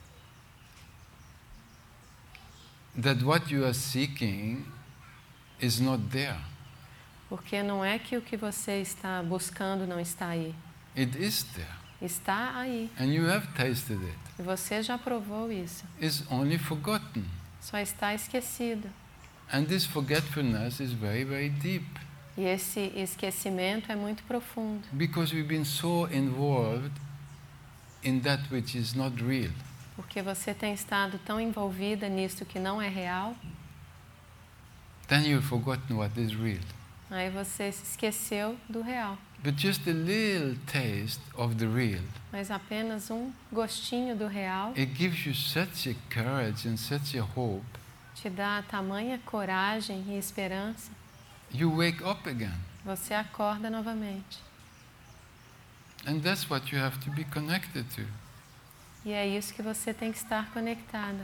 that what you are seeking is not there. Porque não é que o que você está buscando não está aí. It is there. Está aí. And you have tasted it. E você já provou isso. It's only forgotten. Só está esquecido. And this forgetfulness is very, very deep. E esse esquecimento é muito profundo. Because we've been so involved in that which is not real. Porque você tem estado tão envolvida nisso que não é real. Then you've forgotten what is real. Aí você se esqueceu do real. but just a little taste of the real. Mas apenas um gostinho do real It gives you such a courage and such a hope. te dá tamanha coragem e esperança. You wake up again. Você acorda novamente. And that's what you have to be connected to. E é isso que você tem que estar conectada.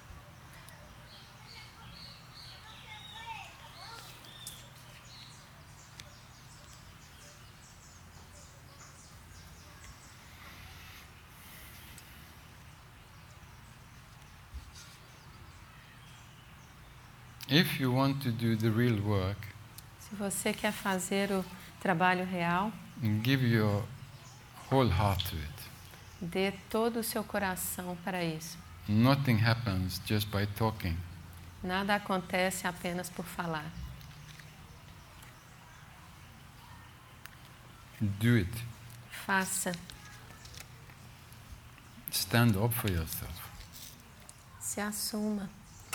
If you want to do the real work, Se você quer fazer o trabalho real, give your whole heart to it. dê todo o seu coração para isso. Nothing happens just by talking. Nada acontece apenas por falar. Do it. Faça. Stand up for yourself. Se assuma.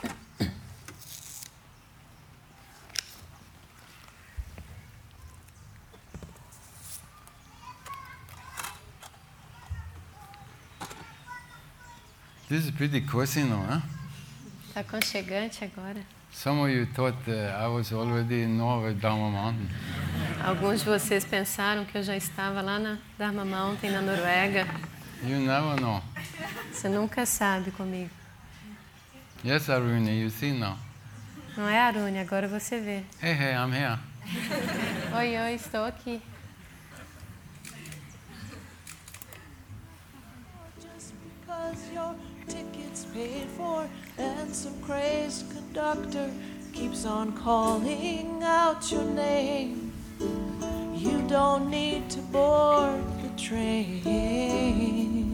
This is pretty cozy now, huh? Está aconchegante agora. Some of you thought uh, I was already in Norway, Dharma Mountain. Alguns de vocês pensaram que eu já estava lá na Dharma Mountain, na Noruega. You never know. Você nunca sabe comigo. Yes, Aruna, you see now. Não é, Arune? Agora você vê. Hey, hey, I'm here. Oi, oi, estou aqui. Just because your ticket's paid for and some crazed conductor keeps on calling out your name, you don't need to board the train.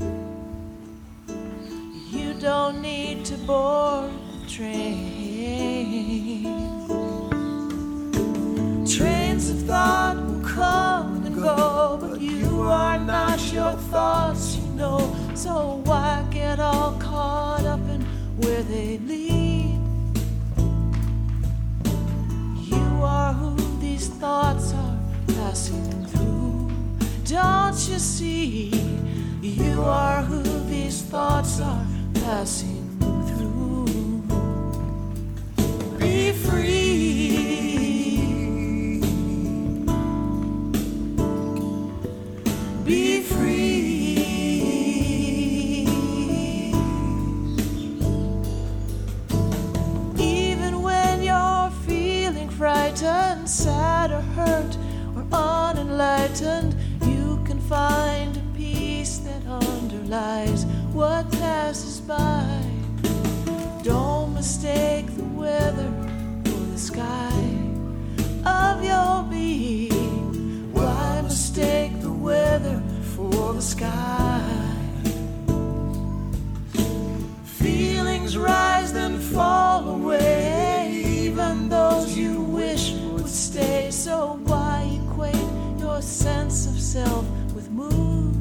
You don't need to board the train. Trains of thought will come and go, but you are not your thoughts, you know. So why get all caught up in where they lead? You are who these thoughts are passing through. Don't you see? You are who these thoughts are passing through. Be free. Be free. Even when you're feeling frightened, sad or hurt or unenlightened, you can find a peace that underlies what passes by. Don't mistake the weather for the sky of your being. Why mistake the weather for the sky? Feelings rise then fall away, even those you wish would stay. So why equate your sense of self with mood?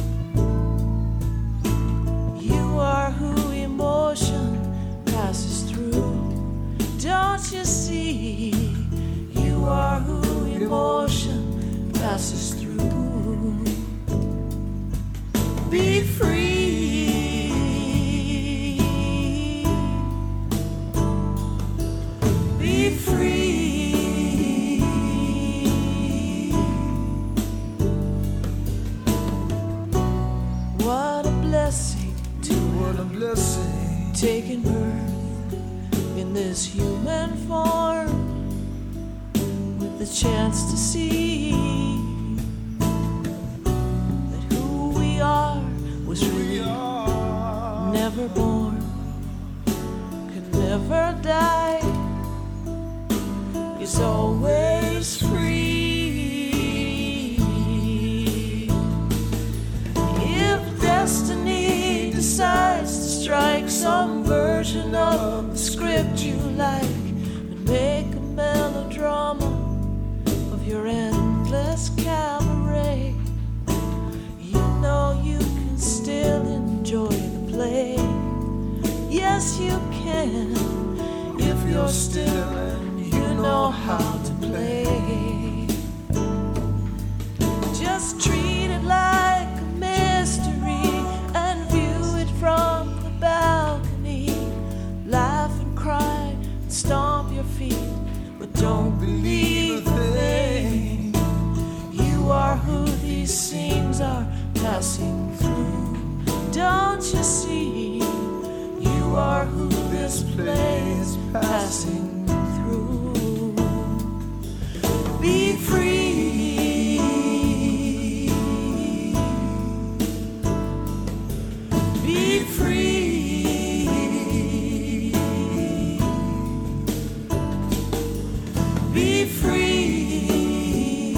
You are who emotion passes through. Don't you see? You are who emotion passes through. Be free. Be free. What a blessing to What a blessing. taking birth in this human form, with the chance to see that who we are was really never born, could never die, is always free. If destiny decides to strike some version of the script you like and make a melodrama of your endless cabaret, you know you can still enjoy the play. Yes, you can, if you're still and you know how to play. Just treat it like a mystery and view it from the balcony. Laugh and cry and stomp your feet, but don't believe a thing. You are who these scenes are passing through. Don't you see? You are who this play is passing through. Be free. Be free. Be free.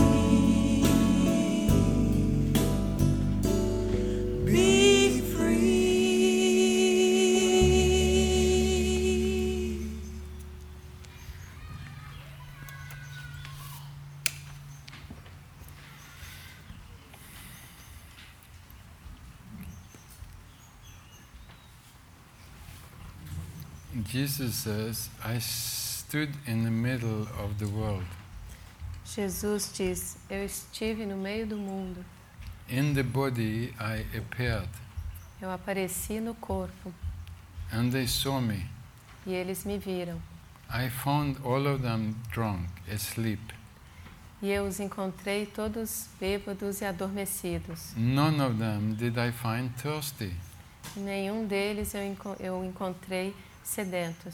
Be free. Jesus says, I stood in the middle of the world. Jesus diz: eu estive no meio do mundo. In the body I appeared, Eu apareci no corpo and they saw me. e eles me viram. I found all of them drunk, asleep. E eu os encontrei todos bêbados e adormecidos. None of them did I find thirsty. E nenhum deles eu, enco eu encontrei sedentos.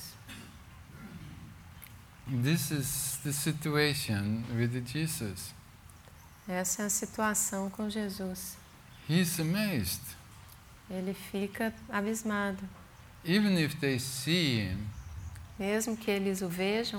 This is the situation with Jesus. Essa é a situação com Jesus. He's amazed. Ele fica abismado. Even if they see him, Mesmo que eles o vejam,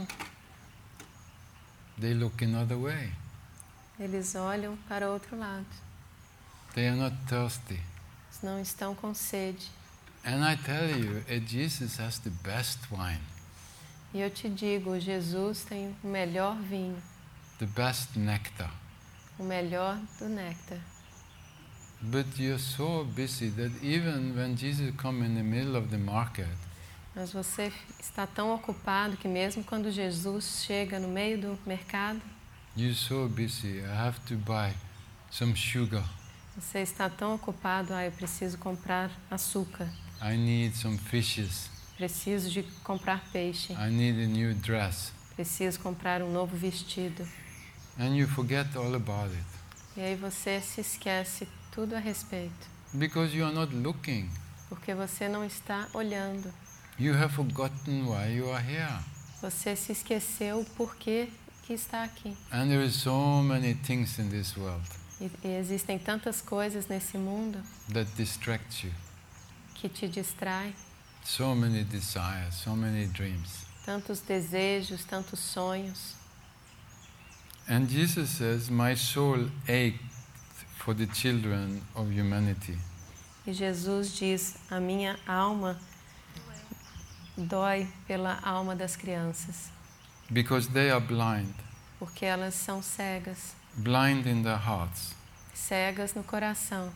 they look another way. eles olham para outro lado. They are not thirsty. Eles não estão com sede. And I tell you, uh, Jesus has the best wine, E eu te digo, Jesus tem o melhor vinho, the best nectar. o melhor do néctar. But you're so busy that even when Jesus comes in the middle of the market, Mas você está tão ocupado que mesmo quando Jesus chega no meio do mercado, you're so busy, I have to buy some sugar. você está tão ocupado, ah, eu preciso comprar açúcar, I need some fishes. preciso de comprar peixe, I need a new dress. preciso comprar um novo vestido. And you forget all about it. E aí você se esquece tudo a respeito, Because you are not looking. porque você não está olhando. You have forgotten why you are here. Você se esqueceu o porquê que está aqui. And there is so many things in this world E, e existem tantas coisas nesse mundo that distract you. que te distraem, So many desires, so many dreams. tantos desejos, tantos sonhos. And Jesus says, my soul ached for the children of humanity. E Jesus diz: a minha alma dói pela alma das crianças, Because they are blind, porque elas são cegas, blind in their hearts. cegas no coração.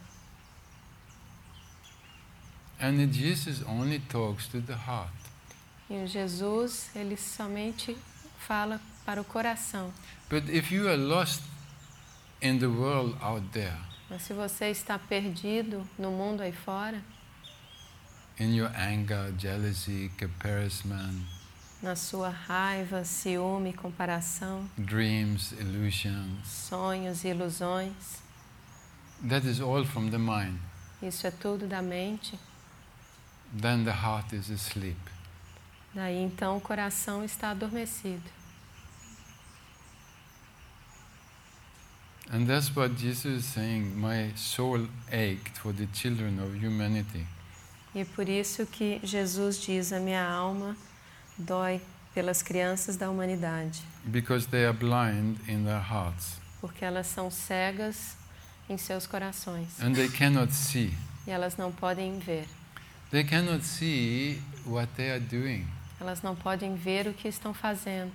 And Jesus only talks to the heart. E o Jesus, ele somente fala para o coração. But if you are lost in the world out there, Mas se você está perdido no mundo aí fora, in your anger, jealousy, comparison, na sua raiva, ciúme, comparação, dreams, illusions, sonhos e ilusões, that is all from the mind. isso é tudo da mente. Then the heart is asleep. Daí então o coração está adormecido. And that's what Jesus is saying, my soul ached for the children of humanity. E por isso que Jesus diz: a minha alma dói pelas crianças da humanidade, Because they are blind in their hearts. porque elas são cegas em seus corações And they cannot see. e elas não podem ver. They cannot see what they are doing. Elas não podem ver o que estão fazendo.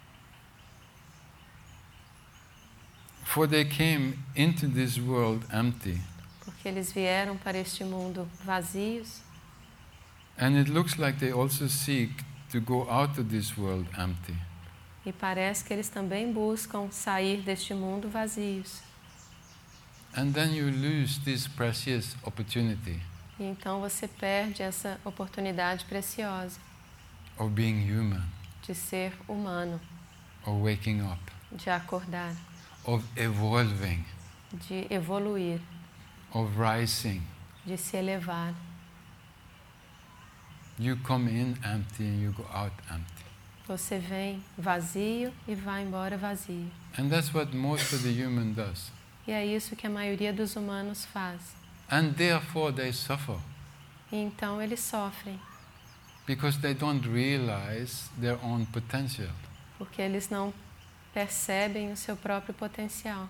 For they came into this world empty. Porque eles vieram para este mundo vazios. And it looks like they also seek to go out of this world empty. E parece que eles também buscam sair deste mundo vazios. And then you lose this precious opportunity E então você perde essa oportunidade preciosa of being human, de ser humano, of waking up, de acordar, of evolving, de evoluir, of rising. de se elevar. You come in empty and you go out empty. Você vem vazio e vai embora vazio. And that's what most of the human does. E é isso que a maioria dos humanos faz. And therefore they suffer E então eles sofrem, because they don't realize their own potential. porque eles não percebem o seu próprio potencial.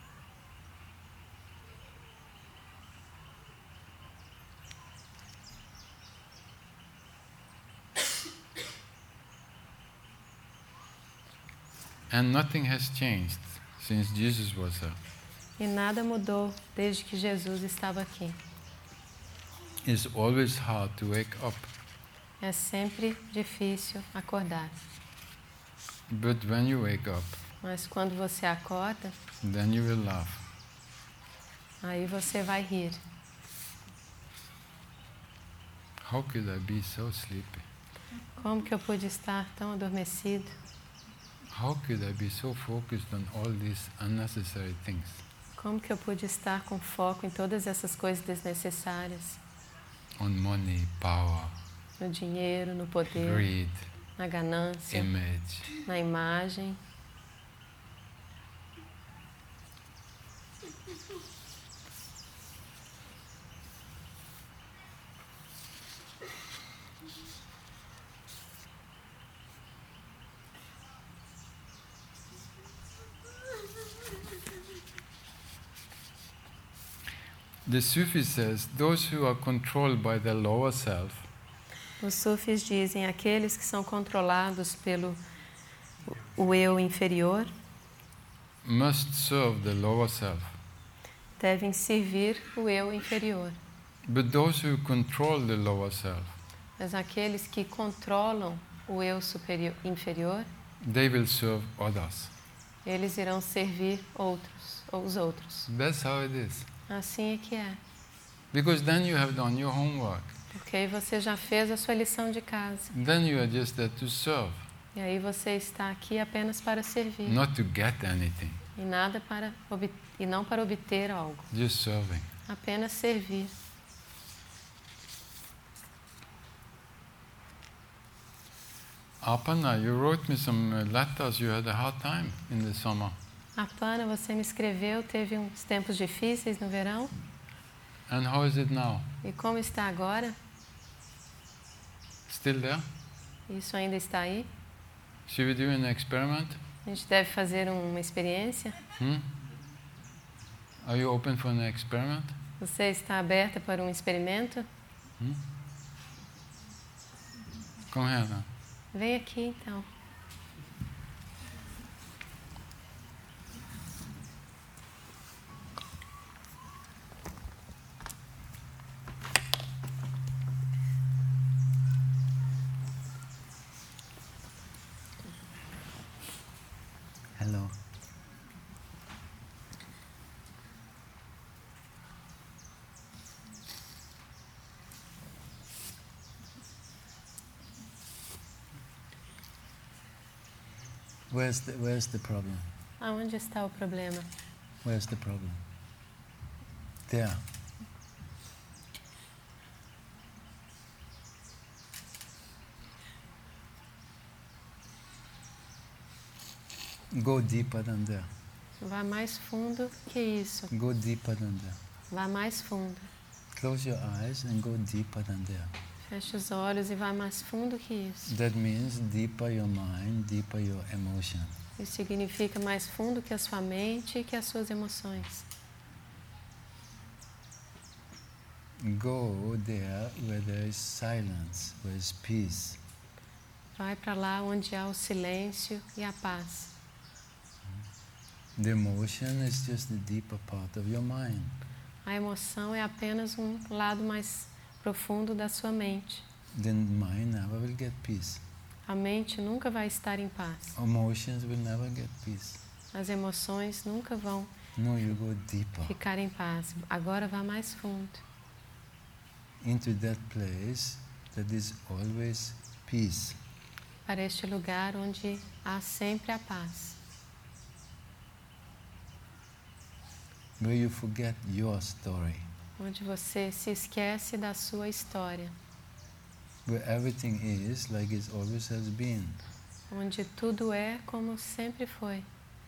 And nothing has changed since Jesus was there. E nada mudou desde que Jesus estava aqui. It's always hard to wake up, É sempre difícil acordar. but when you wake up, Mas quando você acorda, then you will laugh. aí você vai rir. How could I be so sleepy? Como que eu pude estar tão adormecido? How could I be so focused on all these unnecessary things? Como que eu pude estar com foco em todas essas coisas desnecessárias? On money, power, No dinheiro, no poder, greed, na ganância, image. na imagem. The Sufi says those who are controlled by the lower self Os sufis dizem aqueles que são controlados pelo o eu inferior must serve the lower self. devem servir o eu inferior. But those who control the lower self, Mas aqueles que controlam o eu superior, inferior, they will serve others. eles irão servir outros, ou os outros. That's how it is. Assim é que é. Because then you have done your homework. Porque aí você já fez a sua lição de casa. Then you are just there to serve, E aí você está aqui apenas para servir. not to get anything, E, nada para ob- e não para obter algo. just serving. Apenas servir. Apana, you wrote me some uh, letters. You had a hard time in the summer. Apana, você me escreveu, teve uns tempos difíceis no verão. And how is it now? E como está agora? Still there? Isso ainda está aí? Should we do an experiment? A gente deve fazer uma experiência? Hmm? Are you open for an experiment? Você está aberta para um experimento? Hmm? Come here now. Vem aqui então. Hello. Where's the Where's the problem? Aonde está o problema? Where's the problem? There. Go deeper than there. Vá mais fundo que isso. Go deeper than there. Vá mais fundo. Close your eyes and go deeper than there. Feche os olhos e vá mais fundo que isso. That means deeper your mind, deeper your emotion. Isso significa mais fundo que a sua mente e que as suas emoções. Go there where there is silence, where there is peace. Vai para lá onde há o silêncio e a paz. The emotion is just the deeper part of your mind. A emoção é apenas um lado mais profundo da sua mente. The mind never will get peace. A mente nunca vai estar em paz. Emotions will never get peace. As emoções nunca vão No, you go deeper ficar em paz. Agora vá mais fundo, into that place that is always peace. para este lugar onde há sempre a paz. Where you forget your story. Onde você se esquece da sua história. Where everything is like it always has been. Onde tudo é como sempre foi.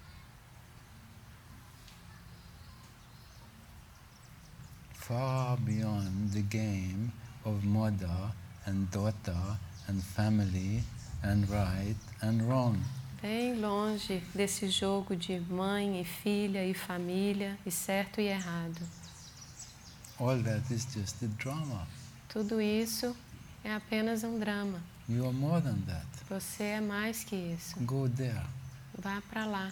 Far beyond the game of mother and daughter and family and right and wrong. Bem longe desse jogo de mãe e filha e família, e certo e errado. All that is just a drama. Tudo isso é apenas um drama. You are more than that. Você é mais que isso. Go there. Vá para lá.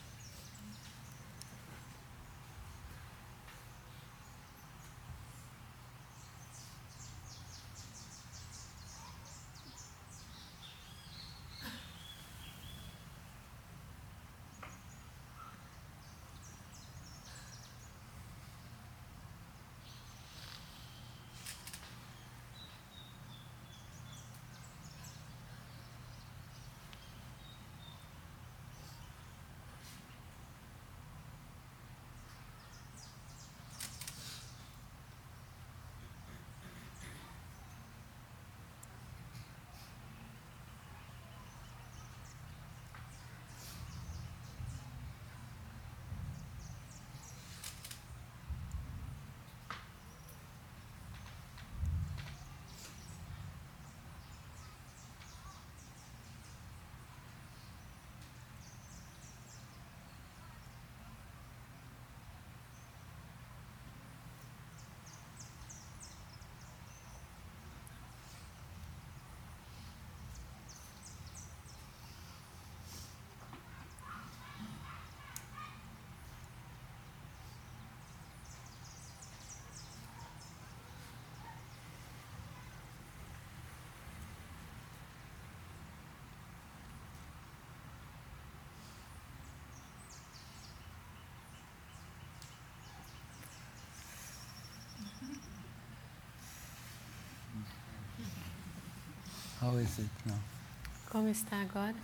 How is it now? Como está agora?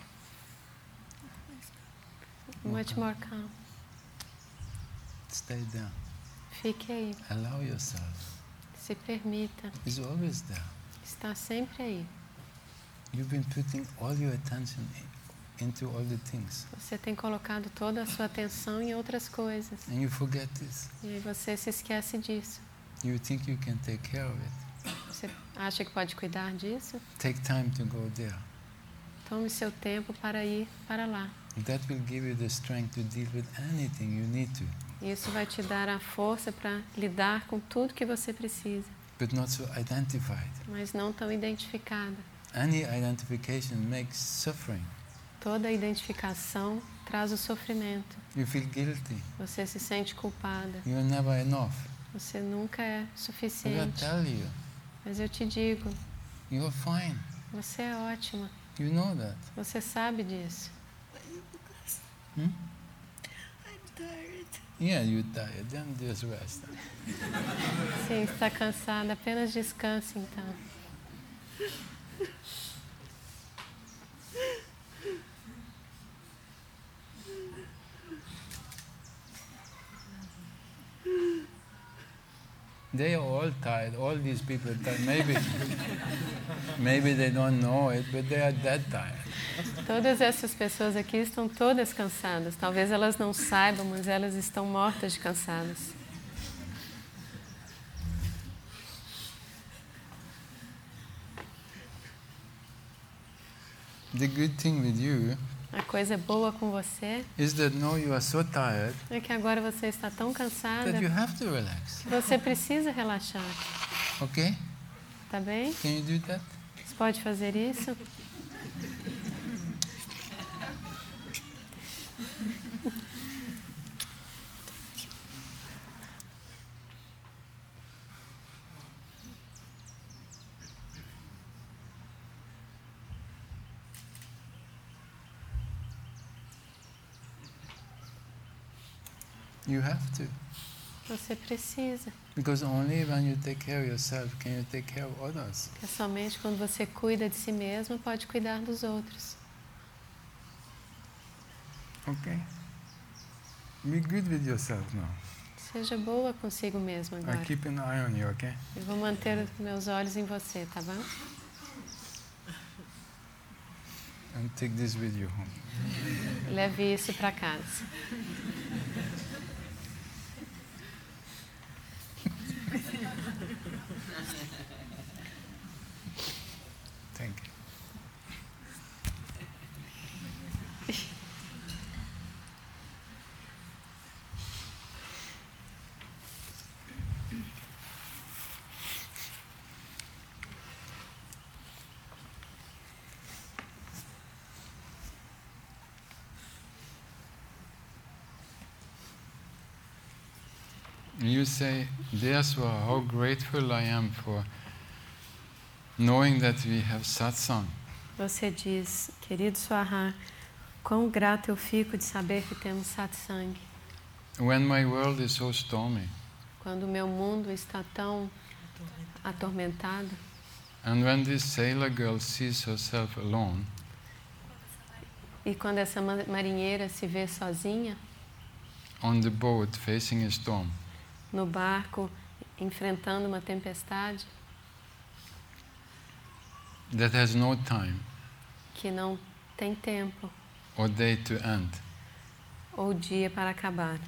Much more calm. Stay there. Fique aí. Allow yourself. Se permita. It's always there. Está sempre aí. You've been putting all your attention i- into all the things. Você tem colocado toda a sua atenção em outras coisas. And you forget this. E aí você se esquece disso. You think you can take care of it. Você acha que pode cuidar disso? Take time to go there. Tome seu tempo para ir para lá. That will give you the strength to deal with anything you need to, Isso vai te dar a força para lidar com tudo que você precisa, but not so identified. mas não tão identificada. Any identification makes suffering. Toda identificação traz o sofrimento. You feel guilty. Você se sente culpada. You're never enough. Você nunca é But I suficiente. tell you, Mas eu te digo, you're fine. você é ótima. You know that. Você sabe disso. Hmm? I'm tired. Yeah, you're tired. Then just rest. Sim, está cansada. Apenas descanse, então. They are all tired. All these people are tired. Maybe, maybe they don't know it, but they are that tired. Todas essas pessoas aqui estão todas cansadas. Talvez elas não saibam, mas elas estão mortas de cansadas. The good thing with you A coisa boa com você is that now you are so tired é que agora você está tão cansada that you have to relax. que você precisa relaxar. Okay? Tá bem? Can you do that? Você pode fazer isso? You have to. Você precisa. Because only when you take care of yourself can you take care of others. Porque somente quando você cuida de si mesmo pode cuidar dos outros. Okay? Be good with yourself now. Seja boa consigo mesmo I agora. keep an eye on you, okay? Eu vou manter os meus olhos em você, tá bom? And take this with you home. Leve isso para casa. Thank you. You say, Dear Swa, how grateful I am for knowing that we have satsang. Você diz, querido Swaha, quão grato eu fico de saber que temos satsang. When my world is so stormy, Quando o meu mundo está tão atormentado, and when this sailor girl sees herself alone, e quando essa ma- marinheira se vê sozinha on the boat facing a storm, no barco, enfrentando uma tempestade that has no time que não tem tempo or day to end, ou dia para acabar.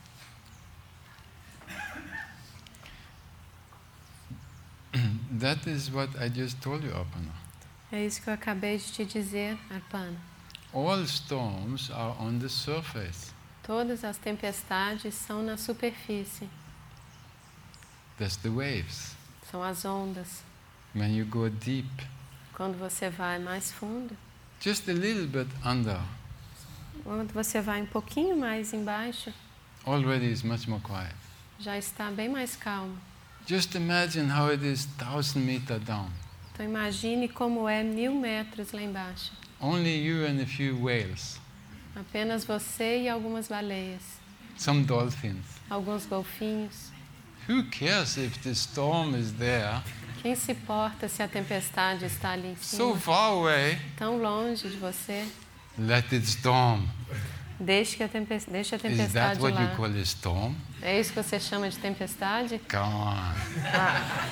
that is what I just told you, Apana. É isso que eu acabei de te dizer, Arpana. All storms are on the surface. Todas as tempestades são na superfície, That's the waves. são as ondas. When you go deep, Quando você vai mais fundo, just a little bit under, quando você vai um pouquinho mais embaixo, already is much more quiet. já está bem mais calmo. Just imagine how it is thousand meter down. Então imagine como é mil metros lá embaixo. Only you and a few whales, Apenas você e algumas baleias, some dolphins. alguns golfinhos. Who cares if the storm is there, Quem se importa se a tempestade está ali em so cima, far away? tão longe de você? Let it storm. Deixe, que a tempestade, deixe a Is that tempestade what you lá. call a storm? É isso que você chama de tempestade? Come on. Ah,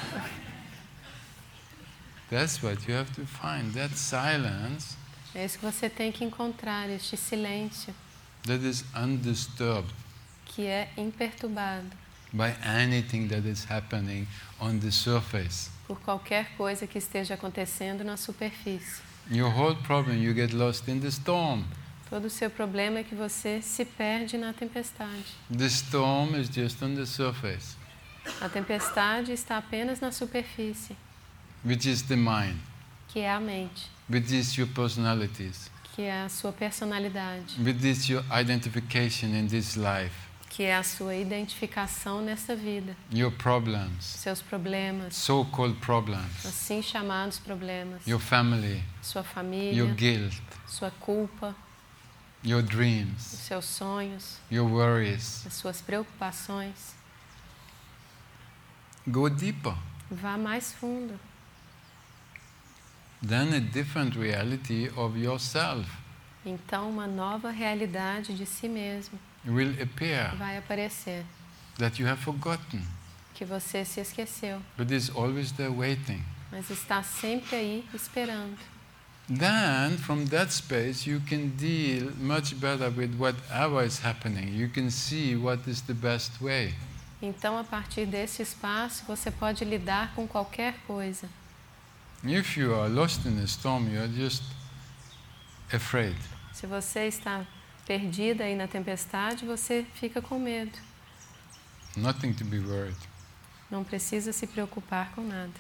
That's what you have to find. That silence é isso que você tem que encontrar, este silêncio that is undisturbed que é imperturbado by anything that is happening on the surface. por qualquer coisa que esteja acontecendo na superfície. Your whole problem, you get lost in the storm. Todo o seu problema é que você se perde na tempestade. The storm is just on the surface, A tempestade está apenas na superfície, which is the mind, que é a mente, which is your personalities, que é a sua personalidade, which is your identification in this life, que é a sua identificação nessa vida, your problems, seus problemas, so-called problems, assim chamados problemas, your family, sua your família, guilt, sua culpa, your os dreams, seus sonhos, your worries. as suas preocupações. Go deeper. Vá mais fundo. Then a different reality of yourself Então uma nova realidade de si mesmo will appear vai aparecer, that you have forgotten, que você se esqueceu, but is always there waiting. mas está sempre aí esperando. Then, from that space, you can deal much better with whatever is happening. You can see what is the best way. Então, a partir desse espaço, você pode lidar com qualquer coisa. If you are lost in a storm, you are just afraid. Se você está perdida aí na tempestade, você fica com medo. Nothing to be worried. Não precisa se preocupar com nada.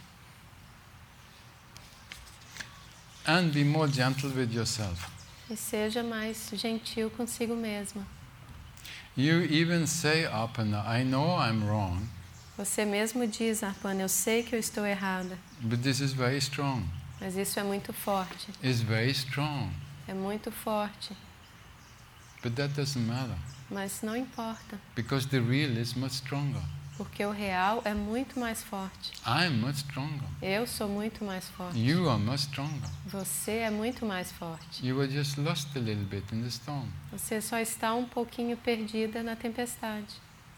And be more gentle with yourself. E seja mais gentil consigo mesma. You even say, Apana, I know I'm wrong, Você mesmo diz, Arpana, eu sei que eu estou errada, but this is very strong. mas isso é muito forte. It's very strong. É muito forte. But that doesn't matter. Mas não importa, because the real is much stronger. porque o real é muito mais forte. I am much stronger. Eu sou muito mais forte. You are much stronger. Você é muito mais forte. You were just lost a little bit in the storm. Você só está um pouquinho perdida na tempestade.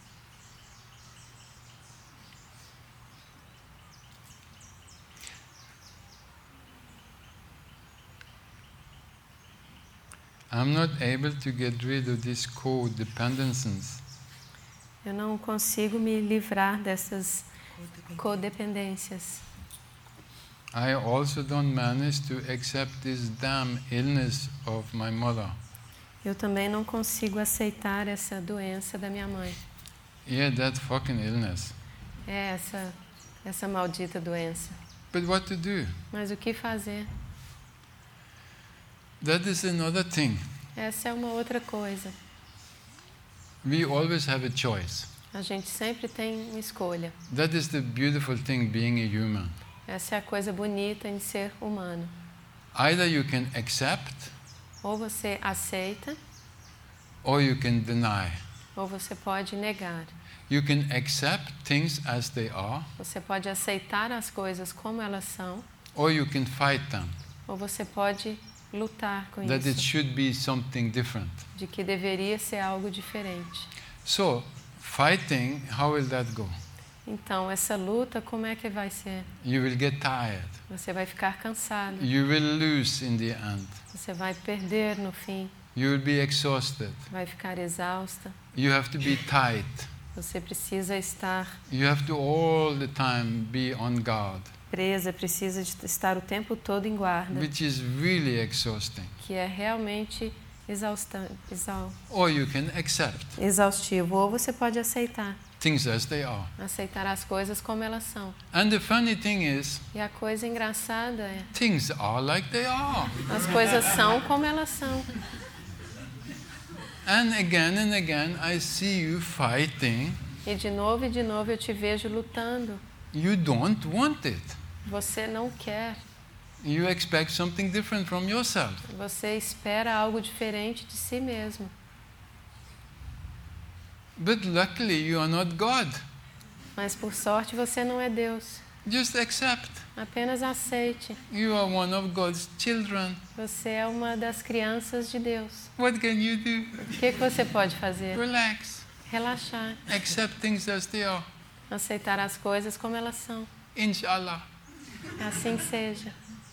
I'm not able to get rid of these codependencies. Eu não consigo me livrar dessas codependências. I also don't manage to accept this damn illness of my mother. Eu também não consigo aceitar essa doença da minha mãe. Yeah, that fucking illness. É essa, essa maldita doença. But what to do? Mas o que fazer? That is another thing. Essa é uma outra coisa. We always have a choice. A gente sempre tem uma escolha. That is the beautiful thing being a human. Essa é a coisa bonita em ser humano. Either you can accept Ou você aceita, or you can deny. ou você pode negar. You can accept things as they are, Você pode aceitar as coisas como elas são, or you can fight them. ou você pode lutar com That it isso, should be something different. de que deveria ser algo diferente. So, fighting, how will that go? Então, essa luta, como é que vai ser? You will get tired. Você vai ficar cansado, You will lose in the end. você vai perder no fim, You will be exhausted. vai ficar exausta. You have to be tight. Você precisa estar You have to all the time be on guard, presa, precisa de estar o tempo todo em guarda, which is really exhausting. que é realmente exaustante, exau, Or you can accept exaustivo. Ou você pode aceitar, things as they are. aceitar as coisas como elas são. And the funny thing is, E a coisa engraçada é, things are like they are. as coisas são como elas são. And again and again, I see you fighting. E de novo e de novo eu te vejo lutando. You don't want it. Você não quer. You expect something different from yourself. Você espera algo diferente de si mesmo. But luckily, you are not God. Mas por sorte você não é Deus. Just accept. Apenas aceite. You are one of God's children. Você é uma das crianças de Deus. What can you do? O que, que você pode fazer? Relax. Relaxar. Accept things as they are. Aceitar as coisas como elas são. Inshallah. Assim seja.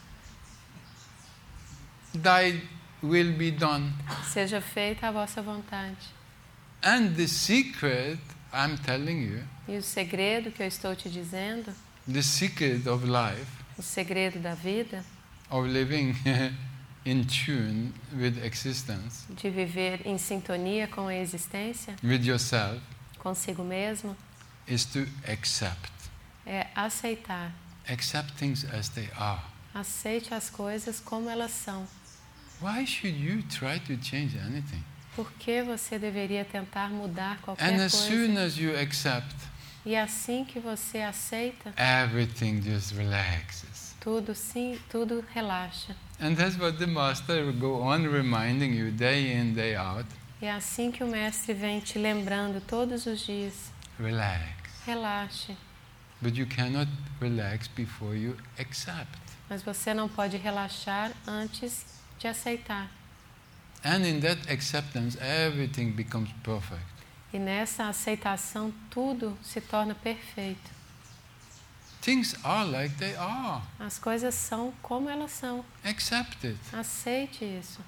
Thy will be done. Seja feita a vossa vontade. And the secret, I'm telling you, E o segredo que eu estou te dizendo, the secret of life, o segredo da vida, of living in tune with existence, de viver em sintonia com a existência, with yourself, consigo mesmo, is to accept. é aceitar. Accept things as they are. Aceite as coisas como elas são. Why should you try to change anything? Por que você deveria tentar mudar qualquer And as coisa? soon as you accept, E assim que você aceita, everything just relaxes. tudo sim, tudo relaxa. And that's what the master will go on reminding you day in, day out. E é assim que o mestre vem te lembrando todos os dias. Relax. Relaxe. But you cannot relax before you accept. Mas você não pode relaxar antes de aceitar. And in that acceptance, everything becomes perfect. E nessa aceitação, tudo se torna perfeito. Things are like they are. As coisas são como elas são. Accept it. Aceite isso.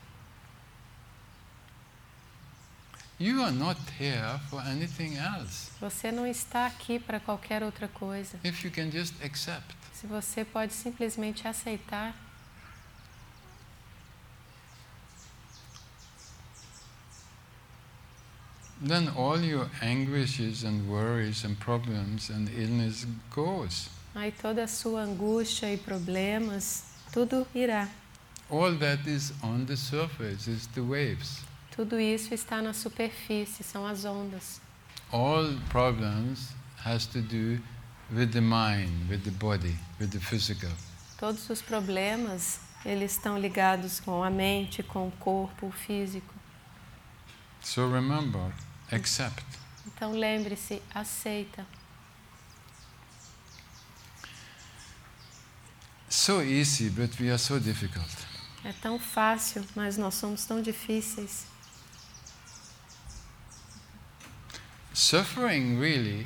You are not here for anything else. Você não está aqui para qualquer outra coisa. If you can just accept. Se você pode simplesmente aceitar, then all your anguishes and worries and problems and illness goes. aí toda a sua angústia e problemas, tudo irá. All that is on the surface is the waves. Tudo isso está na superfície, são as ondas. All problems has to do with the mind, with the body, with the physical. Todos os problemas, eles estão ligados com a mente, com o corpo, o físico. So remember, accept. Então lembre-se, aceita. So easy, but we are so difficult. É tão fácil, mas nós somos tão difíceis. Suffering, really,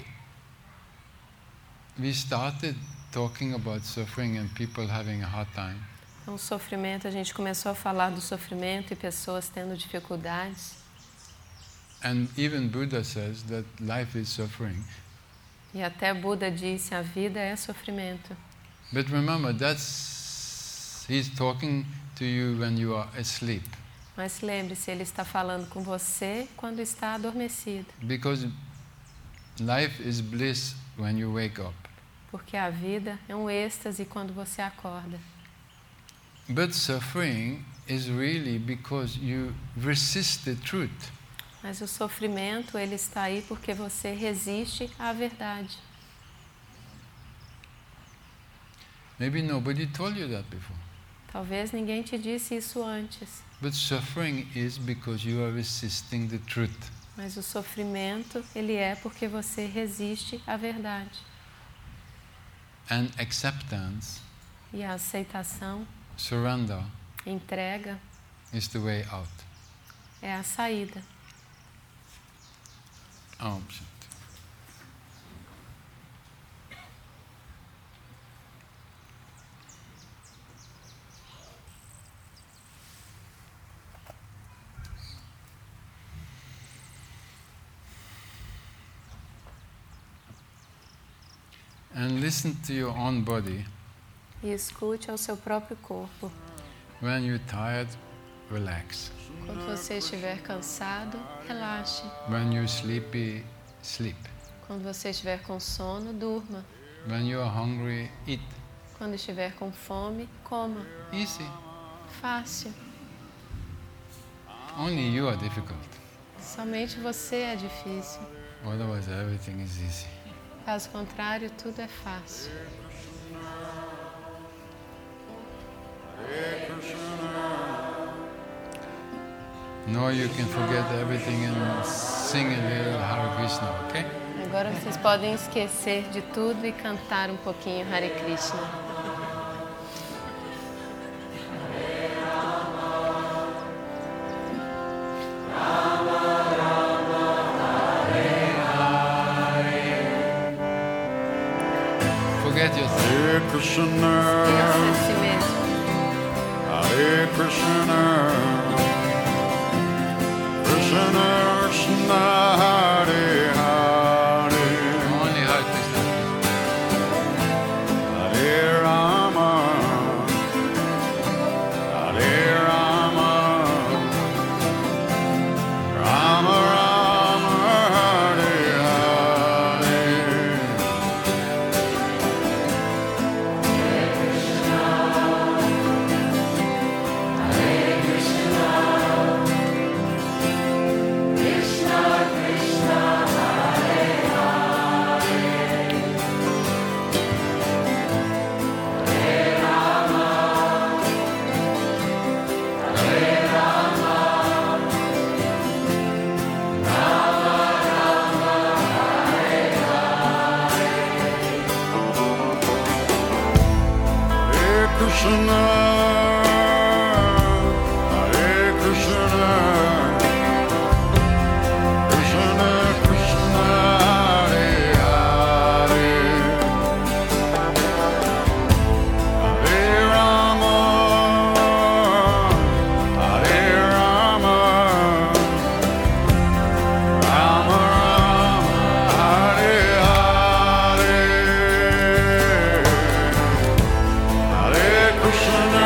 we started talking about suffering and people having a hard time. Então, o sofrimento, a gente começou a falar do sofrimento e pessoas tendo dificuldades. And even Buddha says that life is suffering. E até Buda disse, a vida é sofrimento. But remember, that's he's talking to you when you are asleep. Mas lembre-se, ele está falando com você quando está adormecido. Because life is bliss when you wake up. Porque a vida é um êxtase quando você acorda. But suffering is really because you resist the truth. Mas o sofrimento, ele está aí porque você resiste à verdade. Maybe nobody told you that before. Talvez ninguém te disse isso antes. But suffering is because you are resisting the truth. Mas o sofrimento, ele é porque você resiste à verdade. And acceptance, E a aceitação, surrender, entrega, is the way out. é a saída. Om Shanti. And listen to your own body. E escute ao seu próprio corpo. When you're tired, relax. Quando você estiver cansado, relaxe. When you're sleepy, sleep. Quando você estiver com sono, durma. When you're hungry, eat. Quando estiver com fome, coma. Easy. Fácil. Only you are difficult. Somente você é difícil. Otherwise, everything is easy. Caso contrário, tudo é fácil. Now you can forget everything and sing a little Hare Krishna, okay? Agora vocês podem esquecer de tudo e cantar um pouquinho Hare Krishna. Forget yourself. Hare Krishna, Esqueça de si mesmo. Hare Krishna, Krishna Krishna, Hare Hare, Only Hare Krishna. Hare Rama, Hare Rama, Rama Rama, Hare Hare. Hare Krishna, Hare Krishna, Krishna Krishna, Hare Hare, Hare Rama, Hare Rama, Rama Rama, Hare Hare. Hare Krishna,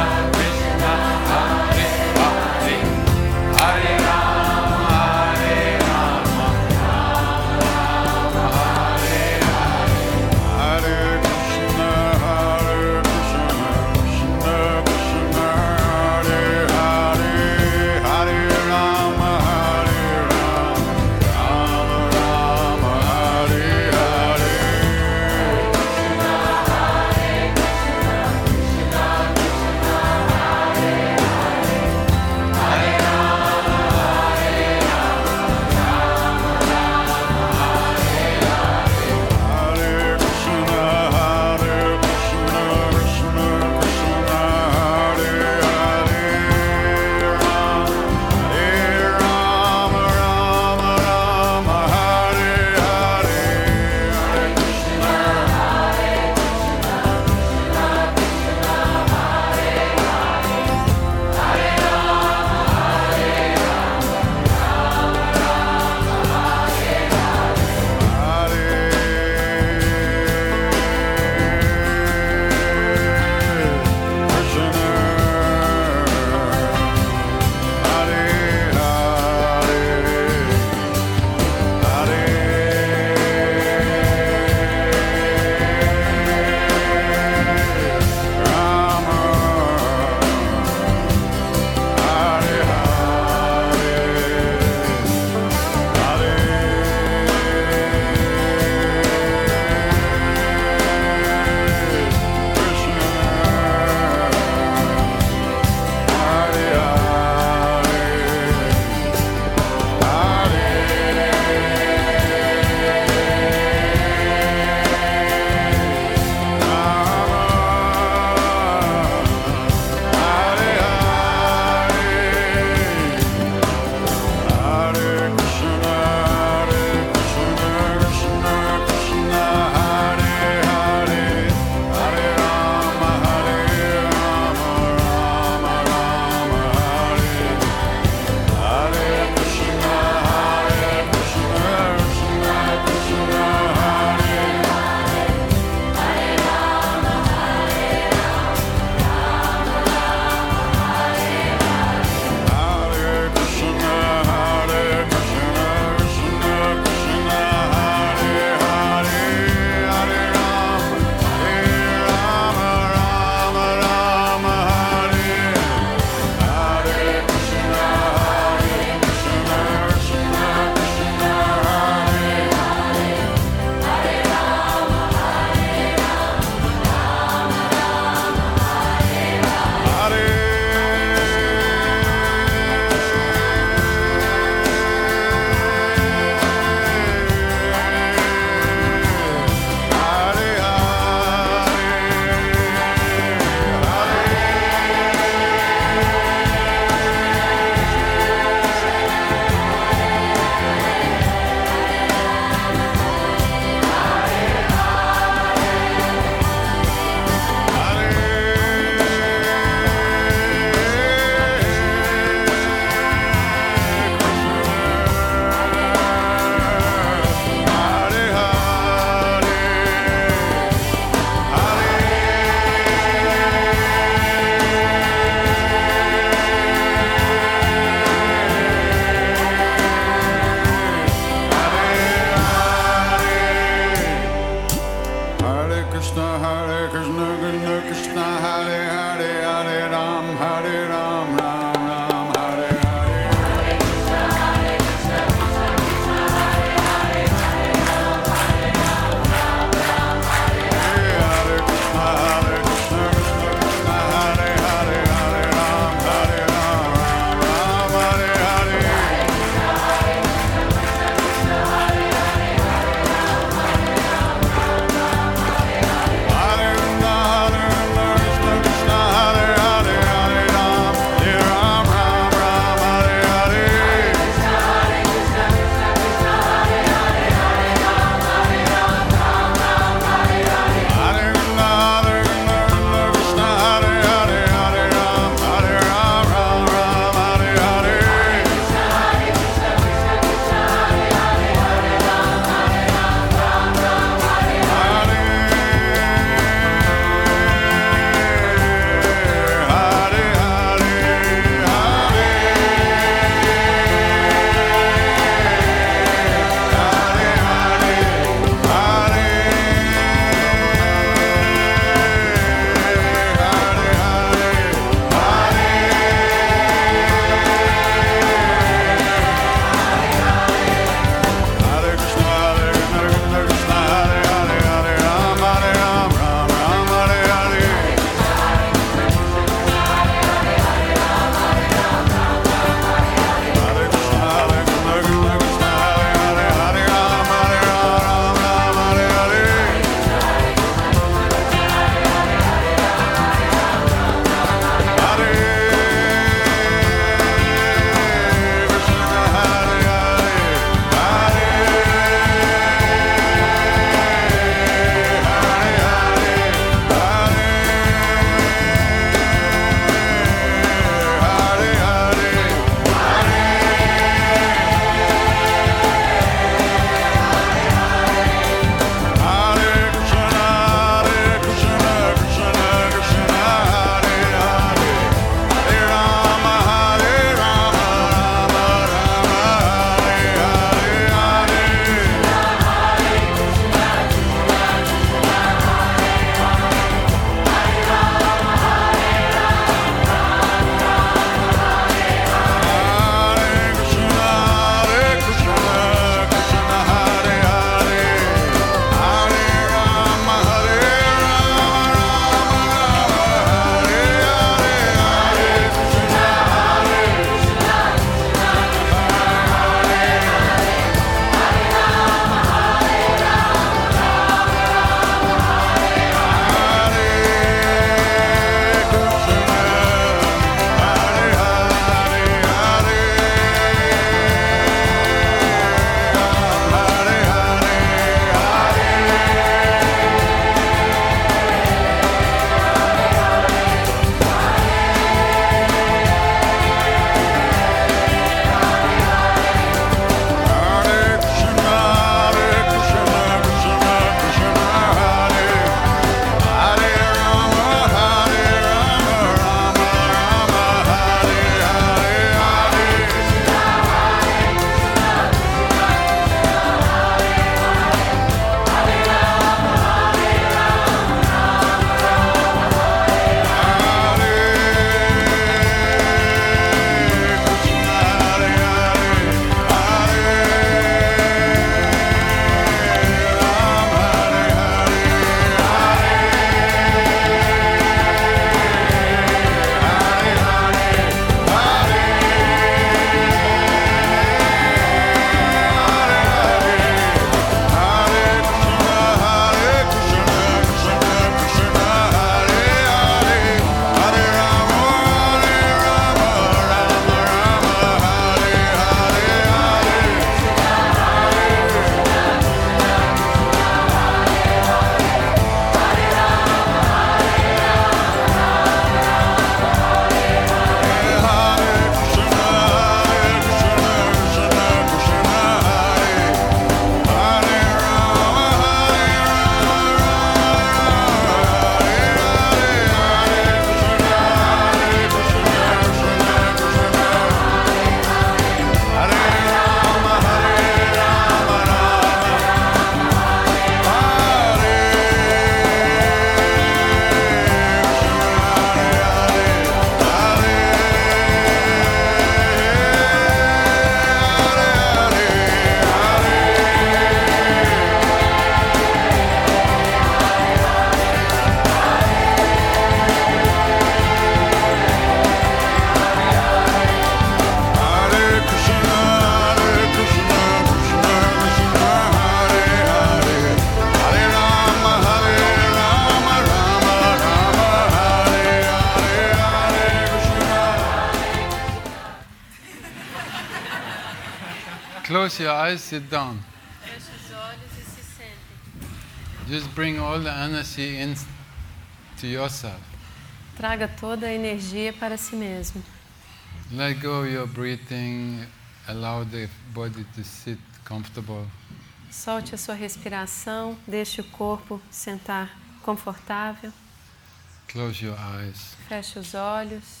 Close your eyes, sit down. Feche os olhos e se sentem. Just bring all the energy in to yourself. Traga toda a energia para si mesmo. Let go of your breathing. Allow the body to sit comfortable. Solte a sua respiração, deixe o corpo sentar confortável. Close your eyes. Feche os olhos.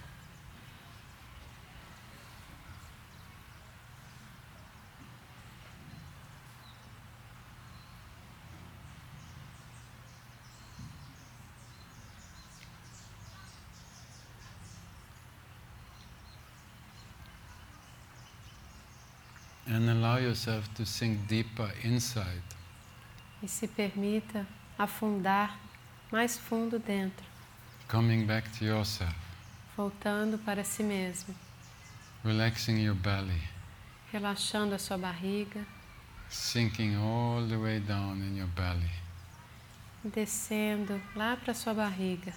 And allow yourself to sink deeper inside. E se permita afundar mais fundo dentro, Coming back to yourself. voltando para si mesmo, Relaxing your belly. relaxando a sua barriga, Sinking all the way down in your belly. descendo lá para a sua barriga.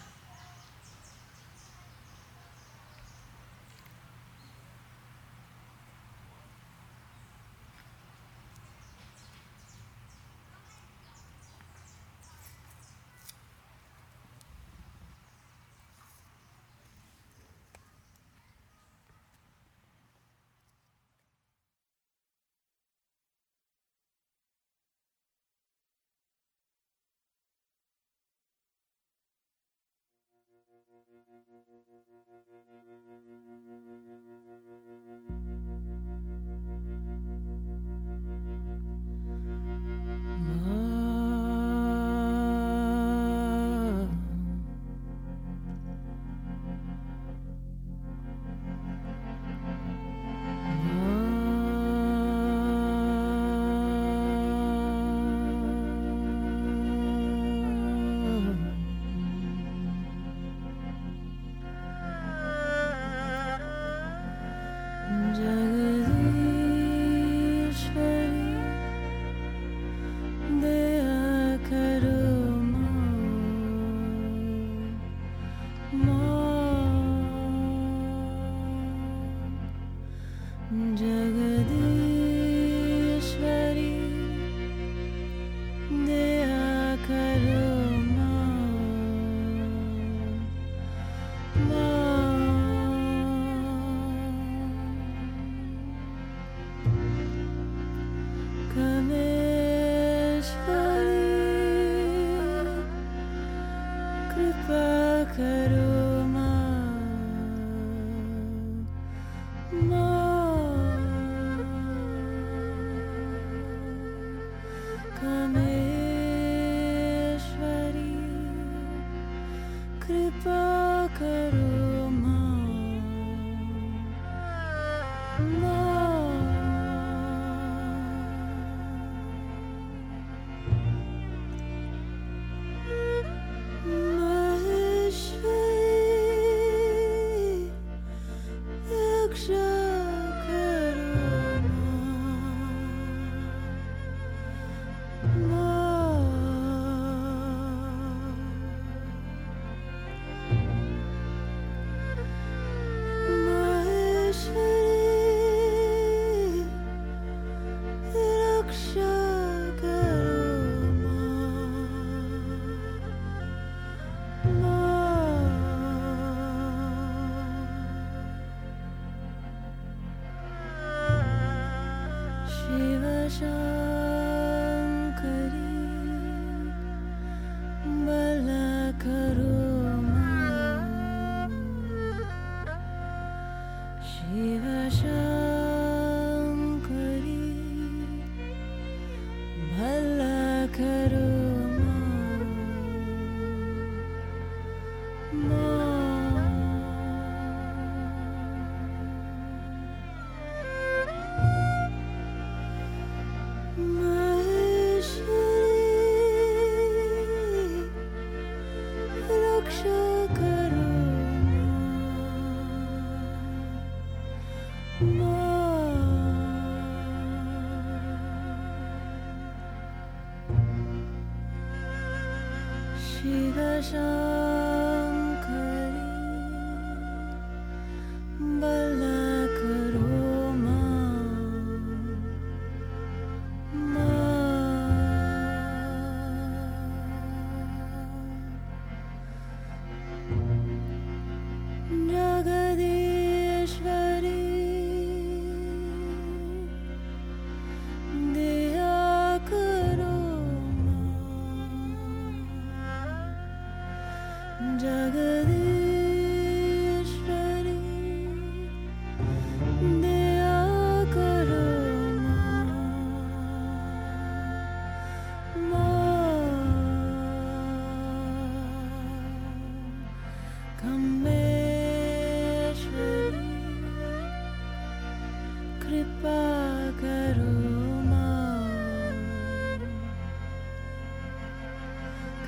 Bala karo ma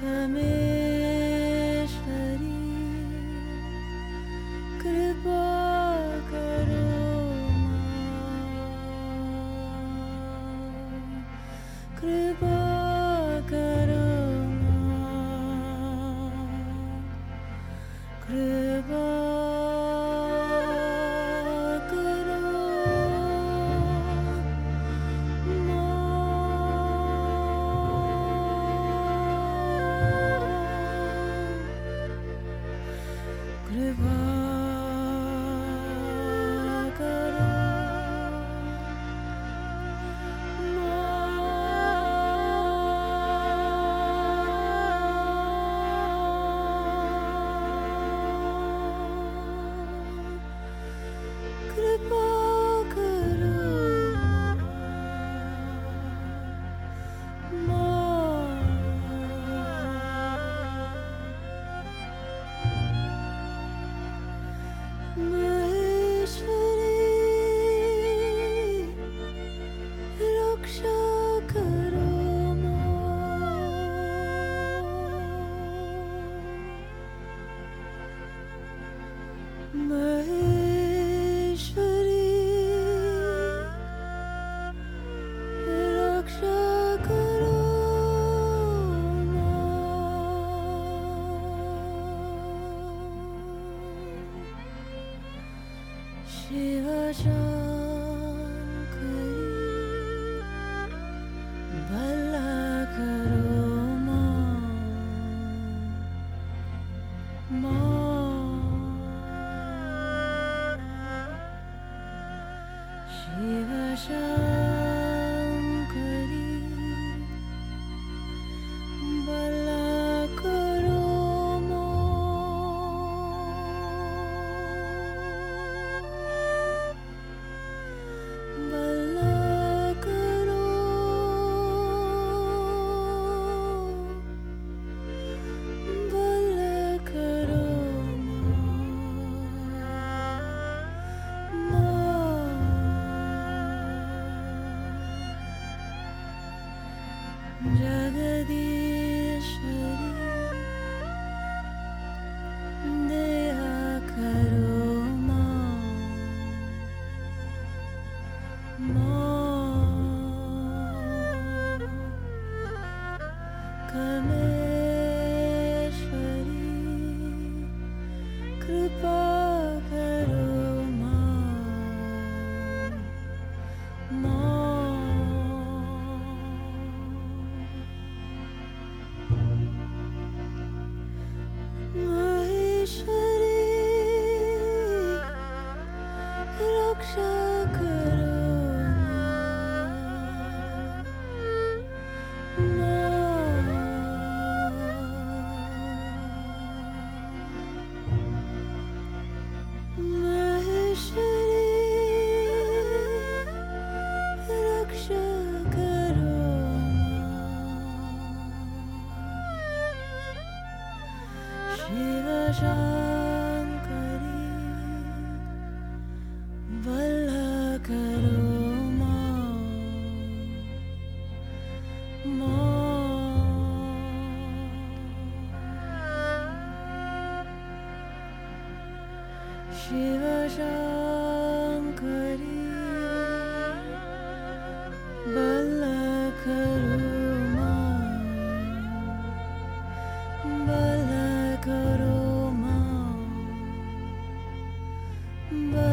But